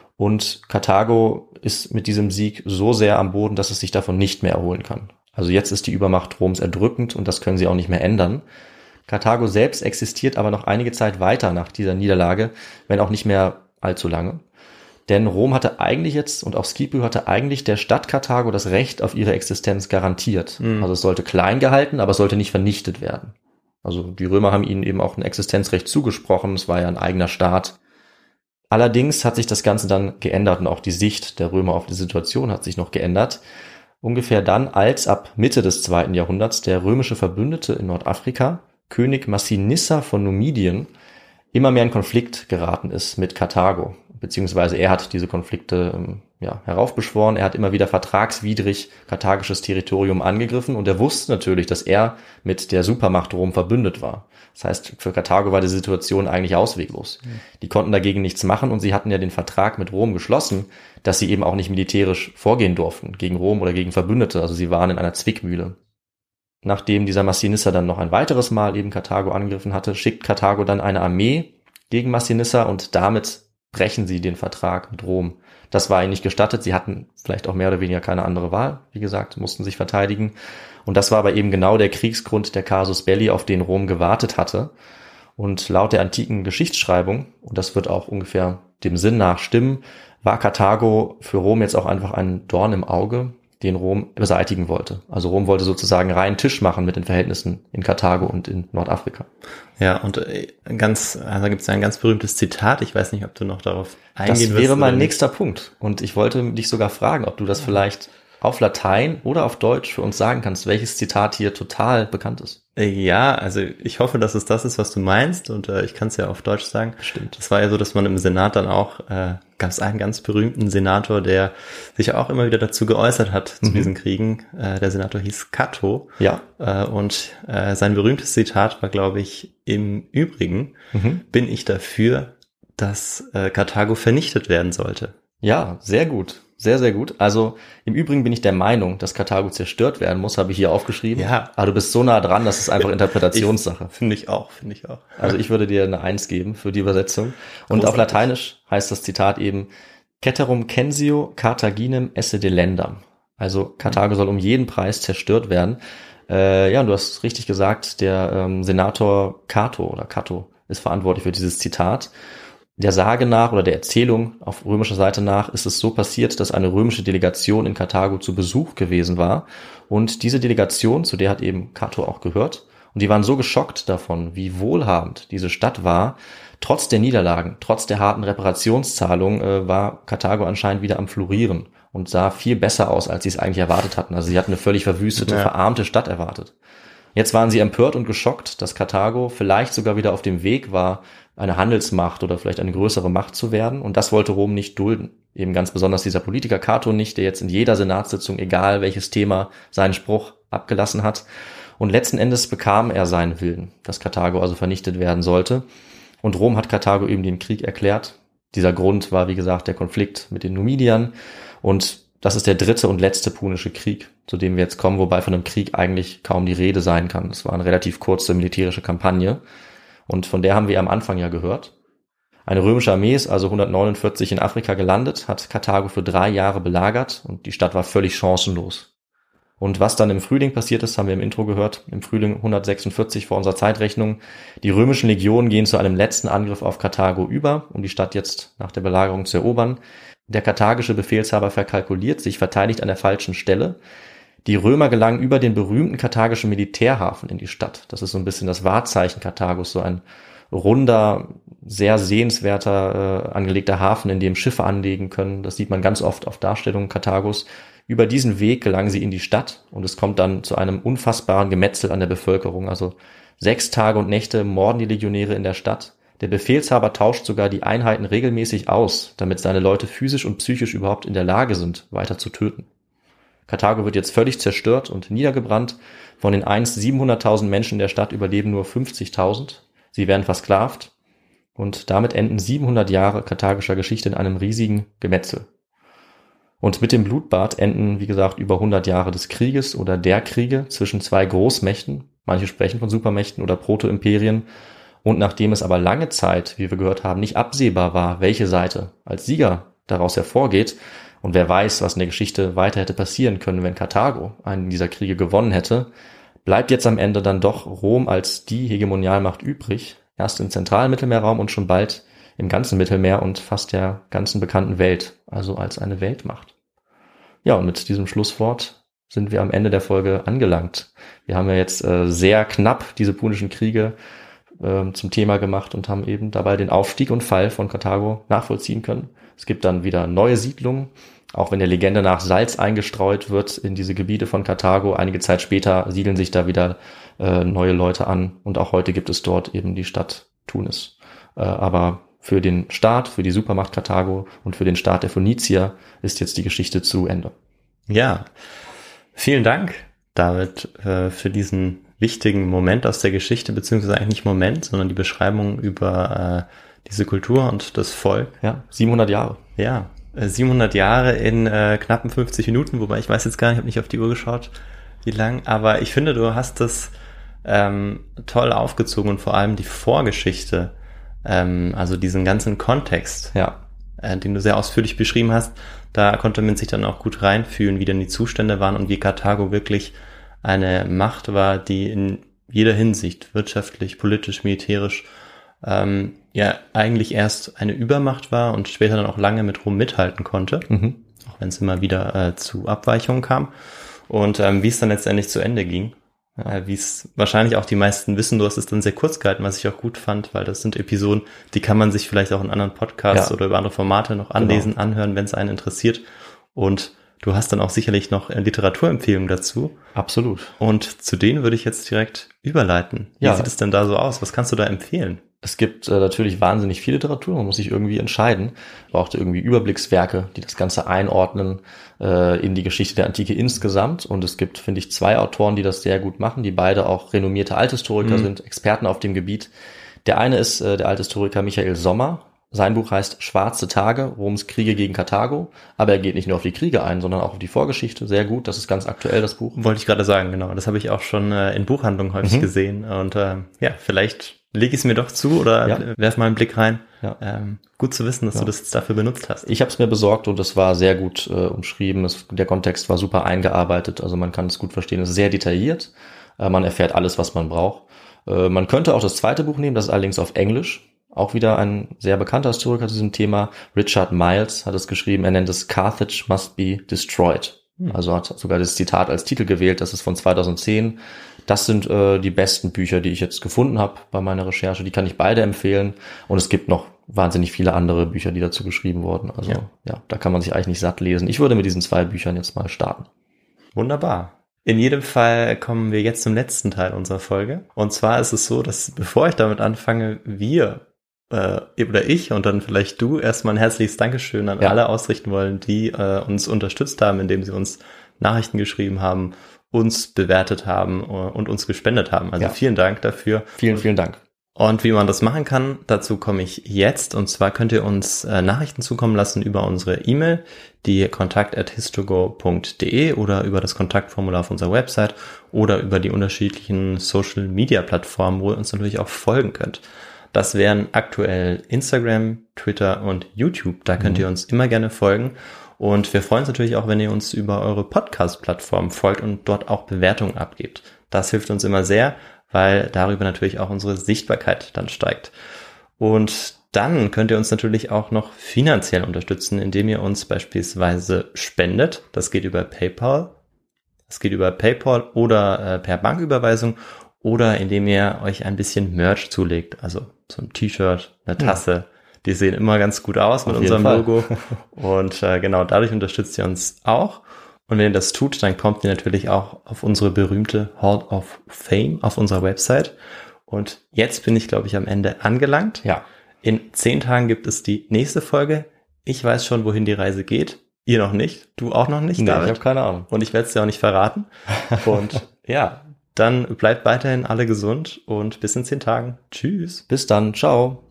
Und Karthago ist mit diesem Sieg so sehr am Boden, dass es sich davon nicht mehr erholen kann. Also jetzt ist die Übermacht Roms erdrückend und das können sie auch nicht mehr ändern. Karthago selbst existiert aber noch einige Zeit weiter nach dieser Niederlage, wenn auch nicht mehr allzu lange. Denn Rom hatte eigentlich jetzt, und auch Scipio hatte eigentlich der Stadt Karthago das Recht auf ihre Existenz garantiert. Also es sollte klein gehalten, aber es sollte nicht vernichtet werden. Also die Römer haben ihnen eben auch ein Existenzrecht zugesprochen, es war ja ein eigener Staat. Allerdings hat sich das Ganze dann geändert und auch die Sicht der Römer auf die Situation hat sich noch geändert. Ungefähr dann, als ab Mitte des 2. Jahrhunderts der römische Verbündete in Nordafrika, König Massinissa von Numidien, immer mehr in Konflikt geraten ist mit Karthago. Beziehungsweise er hat diese Konflikte heraufbeschworen, er hat immer wieder vertragswidrig karthagisches Territorium angegriffen und er wusste natürlich, dass er mit der Supermacht Rom verbündet war. Das heißt, für Karthago war die Situation eigentlich ausweglos. Die konnten dagegen nichts machen und sie hatten ja den Vertrag mit Rom geschlossen, dass sie eben auch nicht militärisch vorgehen durften gegen Rom oder gegen Verbündete, also sie waren in einer Zwickmühle. Nachdem dieser Massinissa dann noch ein weiteres Mal eben Karthago angegriffen hatte, schickt Karthago dann eine Armee gegen Massinissa und damit brechen sie den Vertrag mit Rom. Das war ihnen nicht gestattet. Sie hatten vielleicht auch mehr oder weniger keine andere Wahl. Wie gesagt, mussten sich verteidigen. Und das war aber eben genau der Kriegsgrund, der Casus Belli, auf den Rom gewartet hatte. Und laut der antiken Geschichtsschreibung, und das wird auch ungefähr dem Sinn nach stimmen, war Karthago für Rom jetzt auch einfach ein Dorn im Auge, den Rom beseitigen wollte. Also Rom wollte sozusagen reinen Tisch machen mit den Verhältnissen in Karthago und in Nordafrika. Ja, und da gibt es ein ganz berühmtes Zitat. Ich weiß nicht, ob du noch darauf eingehen wirst. Das wäre mein nächster Punkt. Und ich wollte dich sogar fragen, ob du das vielleicht auf Latein oder auf Deutsch für uns sagen kannst, welches Zitat hier total bekannt ist. Ja, also ich hoffe, dass es das ist, was du meinst, und ich kann es ja auf Deutsch sagen. Stimmt. Das war ja so, dass man im Senat dann auch, gab es einen ganz berühmten Senator, der sich auch immer wieder dazu geäußert hat, zu diesen Kriegen. Der Senator hieß Cato. Ja. Und sein berühmtes Zitat war, glaube ich, im Übrigen bin ich dafür, dass Karthago vernichtet werden sollte. Ja, sehr gut. Sehr, sehr gut. Also im Übrigen bin ich der Meinung, dass Karthago zerstört werden muss, habe ich hier aufgeschrieben. Ja. Aber du bist so nah dran, das ist einfach Interpretationssache. Finde ich auch. Also ich würde dir eine 1 geben für die Übersetzung. Und großartig. Auf Lateinisch heißt das Zitat eben Ceterum censeo Carthaginem esse delendam. Also Karthago soll um jeden Preis zerstört werden. Und du hast richtig gesagt, der Senator Cato ist verantwortlich für dieses Zitat. Der Sage nach oder der Erzählung auf römischer Seite nach ist es so passiert, dass eine römische Delegation in Karthago zu Besuch gewesen war. Und diese Delegation, zu der hat eben Cato auch gehört, und die waren so geschockt davon, wie wohlhabend diese Stadt war. Trotz der Niederlagen, trotz der harten Reparationszahlung war Karthago anscheinend wieder am Florieren und sah viel besser aus, als sie es eigentlich erwartet hatten. Also sie hatten eine völlig verwüstete, verarmte Stadt erwartet. Jetzt waren sie empört und geschockt, dass Karthago vielleicht sogar wieder auf dem Weg war, eine Handelsmacht oder vielleicht eine größere Macht zu werden. Und das wollte Rom nicht dulden. Eben ganz besonders dieser Politiker Cato nicht, der jetzt in jeder Senatssitzung, egal welches Thema, seinen Spruch abgelassen hat. Und letzten Endes bekam er seinen Willen, dass Karthago also vernichtet werden sollte. Und Rom hat Karthago eben den Krieg erklärt. Dieser Grund war, wie gesagt, der Konflikt mit den Numidiern. Und das ist der dritte und letzte Punische Krieg, zu dem wir jetzt kommen, wobei von einem Krieg eigentlich kaum die Rede sein kann. Es war eine relativ kurze militärische Kampagne. Und von der haben wir am Anfang ja gehört. Eine römische Armee ist also 149 in Afrika gelandet, hat Karthago für 3 Jahre belagert und die Stadt war völlig chancenlos. Und was dann im Frühling passiert ist, haben wir im Intro gehört, im Frühling 146 vor unserer Zeitrechnung. Die römischen Legionen gehen zu einem letzten Angriff auf Karthago über, um die Stadt jetzt nach der Belagerung zu erobern. Der karthagische Befehlshaber verkalkuliert sich, verteidigt an der falschen Stelle. Die Römer gelangen über den berühmten karthagischen Militärhafen in die Stadt. Das ist so ein bisschen das Wahrzeichen Karthagos, so ein runder, sehr sehenswerter, angelegter Hafen, in dem Schiffe anlegen können. Das sieht man ganz oft auf Darstellungen Karthagos. Über diesen Weg gelangen sie in die Stadt und es kommt dann zu einem unfassbaren Gemetzel an der Bevölkerung. Also 6 Tage und Nächte morden die Legionäre in der Stadt. Der Befehlshaber tauscht sogar die Einheiten regelmäßig aus, damit seine Leute physisch und psychisch überhaupt in der Lage sind, weiter zu töten. Karthago wird jetzt völlig zerstört und niedergebrannt. Von den einst 700.000 Menschen in der Stadt überleben nur 50.000. Sie werden versklavt und damit enden 700 Jahre karthagischer Geschichte in einem riesigen Gemetzel. Und mit dem Blutbad enden, wie gesagt, über 100 Jahre des Krieges oder der Kriege zwischen 2 Großmächten. Manche sprechen von Supermächten oder Proto-Imperien. Und nachdem es aber lange Zeit, wie wir gehört haben, nicht absehbar war, welche Seite als Sieger daraus hervorgeht, und wer weiß, was in der Geschichte weiter hätte passieren können, wenn Karthago einen dieser Kriege gewonnen hätte, bleibt jetzt am Ende dann doch Rom als die Hegemonialmacht übrig, erst im zentralen Mittelmeerraum und schon bald im ganzen Mittelmeer und fast der ganzen bekannten Welt, also als eine Weltmacht. Ja, und mit diesem Schlusswort sind wir am Ende der Folge angelangt. Wir haben ja jetzt sehr knapp diese Punischen Kriege zum Thema gemacht und haben eben dabei den Aufstieg und Fall von Karthago nachvollziehen können. Es gibt dann wieder neue Siedlungen, auch wenn der Legende nach Salz eingestreut wird in diese Gebiete von Karthago. Einige Zeit später siedeln sich da wieder neue Leute an und auch heute gibt es dort eben die Stadt Tunis. Aber für den Staat, für die Supermacht Karthago und für den Staat der Phönizier ist jetzt die Geschichte zu Ende. Ja, vielen Dank, David, für diesen wichtigen Moment aus der Geschichte, beziehungsweise eigentlich nicht Moment, sondern die Beschreibung über diese Kultur und das Volk. Ja, 700 Jahre. Ja, 700 Jahre in knappen 50 Minuten, wobei ich weiß jetzt gar nicht, ich habe nicht auf die Uhr geschaut, wie lang, aber ich finde, du hast das toll aufgezogen und vor allem die Vorgeschichte, also diesen ganzen Kontext, Ja. Den du sehr ausführlich beschrieben hast, da konnte man sich dann auch gut reinfühlen, wie denn die Zustände waren und wie Karthago wirklich eine Macht war, die in jeder Hinsicht, wirtschaftlich, politisch, militärisch, ja eigentlich erst eine Übermacht war und später dann auch lange mit Rom mithalten konnte, auch wenn es immer wieder zu Abweichungen kam. Und wie es dann letztendlich zu Ende ging, wie es wahrscheinlich auch die meisten wissen, du hast es dann sehr kurz gehalten, was ich auch gut fand, weil das sind Episoden, die kann man sich vielleicht auch in anderen Podcasts oder über andere Formate noch anlesen, anhören, wenn es einen interessiert. Und du hast dann auch sicherlich noch Literaturempfehlungen dazu. Absolut. Und zu denen würde ich jetzt direkt überleiten. Wie sieht es denn da so aus? Was kannst du da empfehlen? Es gibt natürlich wahnsinnig viel Literatur, man muss sich irgendwie entscheiden. Ich brauchte irgendwie Überblickswerke, die das Ganze einordnen in die Geschichte der Antike insgesamt. Und es gibt, finde ich, 2 Autoren, die das sehr gut machen, die beide auch renommierte Althistoriker sind, Experten auf dem Gebiet. Der eine ist der Althistoriker Michael Sommer. Sein Buch heißt Schwarze Tage, Roms Kriege gegen Karthago. Aber er geht nicht nur auf die Kriege ein, sondern auch auf die Vorgeschichte. Sehr gut, das ist ganz aktuell, das Buch. Wollte ich gerade sagen, genau. Das habe ich auch schon in Buchhandlungen häufig gesehen. Und vielleicht lege ich es mir doch zu oder werf mal einen Blick rein. Ja. Gut zu wissen, dass du das jetzt dafür benutzt hast. Ich habe es mir besorgt und es war sehr gut umschrieben. Der Kontext war super eingearbeitet, also man kann es gut verstehen. Es ist sehr detailliert. Man erfährt alles, was man braucht. Man könnte auch das zweite Buch nehmen, das ist allerdings auf Englisch. Auch wieder ein sehr bekannter Historiker zu diesem Thema. Richard Miles hat es geschrieben. Er nennt es Carthage Must Be Destroyed. Also hat sogar das Zitat als Titel gewählt. Das ist von 2010. Das sind die besten Bücher, die ich jetzt gefunden habe bei meiner Recherche. Die kann ich beide empfehlen. Und es gibt noch wahnsinnig viele andere Bücher, die dazu geschrieben wurden. Also da kann man sich eigentlich nicht satt lesen. Ich würde mit diesen 2 Büchern jetzt mal starten. Wunderbar. In jedem Fall kommen wir jetzt zum letzten Teil unserer Folge. Und zwar ist es so, dass bevor ich damit anfange, oder ich und dann vielleicht du erstmal ein herzliches Dankeschön an alle ausrichten wollen, die uns unterstützt haben, indem sie uns Nachrichten geschrieben haben uns bewertet haben und uns gespendet haben. Also vielen Dank dafür. Vielen Dank. Und wie man das machen kann, dazu komme ich jetzt. Und zwar könnt ihr uns Nachrichten zukommen lassen über unsere E-Mail, die kontakt@histogo.de oder über das Kontaktformular auf unserer Website oder über die unterschiedlichen Social-Media-Plattformen, wo ihr uns natürlich auch folgen könnt. Das wären aktuell Instagram, Twitter und YouTube. Da könnt ihr uns immer gerne folgen. Und wir freuen uns natürlich auch, wenn ihr uns über eure Podcast-Plattform folgt und dort auch Bewertungen abgebt. Das hilft uns immer sehr, weil darüber natürlich auch unsere Sichtbarkeit dann steigt. Und dann könnt ihr uns natürlich auch noch finanziell unterstützen, indem ihr uns beispielsweise spendet. Das geht über PayPal. Oder per Banküberweisung oder indem ihr euch ein bisschen Merch zulegt. Also so ein T-Shirt, eine Tasse. Die sehen immer ganz gut aus mit unserem Logo. Und genau, dadurch unterstützt ihr uns auch. Und wenn ihr das tut, dann kommt ihr natürlich auch auf unsere berühmte Hall of Fame auf unserer Website. Und jetzt bin ich, glaube ich, am Ende angelangt. Ja. In 10 Tagen gibt es die nächste Folge. Ich weiß schon, wohin die Reise geht. Ihr noch nicht. Du auch noch nicht, Nee, David. ich habe keine Ahnung. Und ich werde es dir auch nicht verraten. Und ja, dann bleibt weiterhin alle gesund und bis in 10 Tagen. Tschüss. Bis dann. Ciao.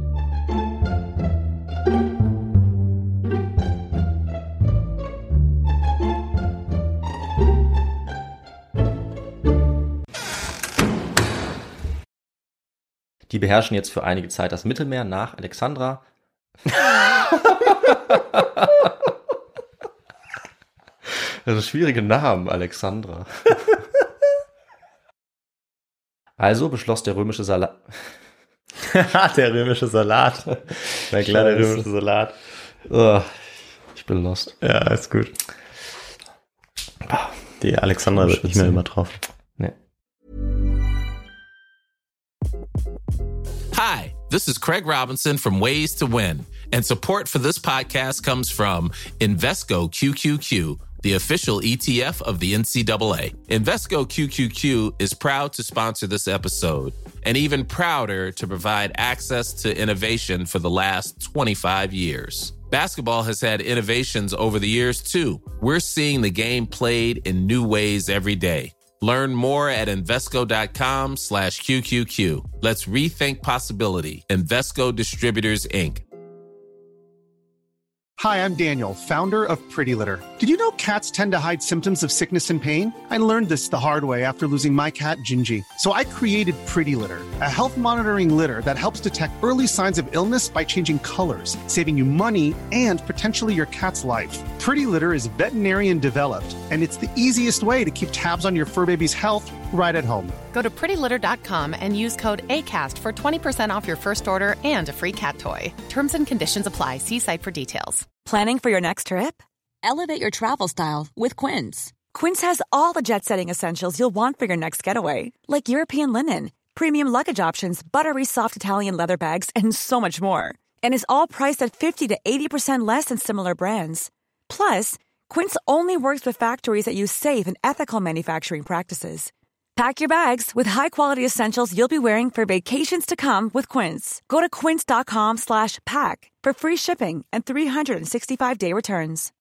Die beherrschen jetzt für einige Zeit das Mittelmeer nach Alexandra. Das ist schwierige Namen, Alexandra. Also beschloss der römische Salat. Der römische Salat. Na klar, der römische Salat. Oh, ich bin lost. Ja, ist gut. Die Alexandra wird nicht mehr übertroffen. Nee. Hi, this is Craig Robinson from Ways to Win, and support for this podcast comes from Invesco QQQ, the official ETF of the NCAA. Invesco QQQ is proud to sponsor this episode, and even prouder to provide access to innovation for the last 25 years. Basketball has had innovations over the years, too. We're seeing the game played in new ways every day. Learn more at Invesco.com/QQQ. Let's rethink possibility. Invesco Distributors, Inc. Hi, I'm Daniel, founder of Pretty Litter. Did you know cats tend to hide symptoms of sickness and pain? I learned this the hard way after losing my cat, Gingy. So I created Pretty Litter, a health monitoring litter that helps detect early signs of illness by changing colors, saving you money and potentially your cat's life. Pretty Litter is veterinarian developed, and it's the easiest way to keep tabs on your fur baby's health right at home. Go to prettylitter.com and use code ACAST for 20% off your first order and a free cat toy. Terms and conditions apply. See site for details. Planning for your next trip? Elevate your travel style with Quince. Quince has all the jet-setting essentials you'll want for your next getaway, like European linen, premium luggage options, buttery soft Italian leather bags, and so much more. And is all priced at 50 to 80% less than similar brands. Plus, Quince only works with factories that use safe and ethical manufacturing practices. Pack your bags with high-quality essentials you'll be wearing for vacations to come with Quince. Go to quince.com/pack for free shipping and 365-day returns.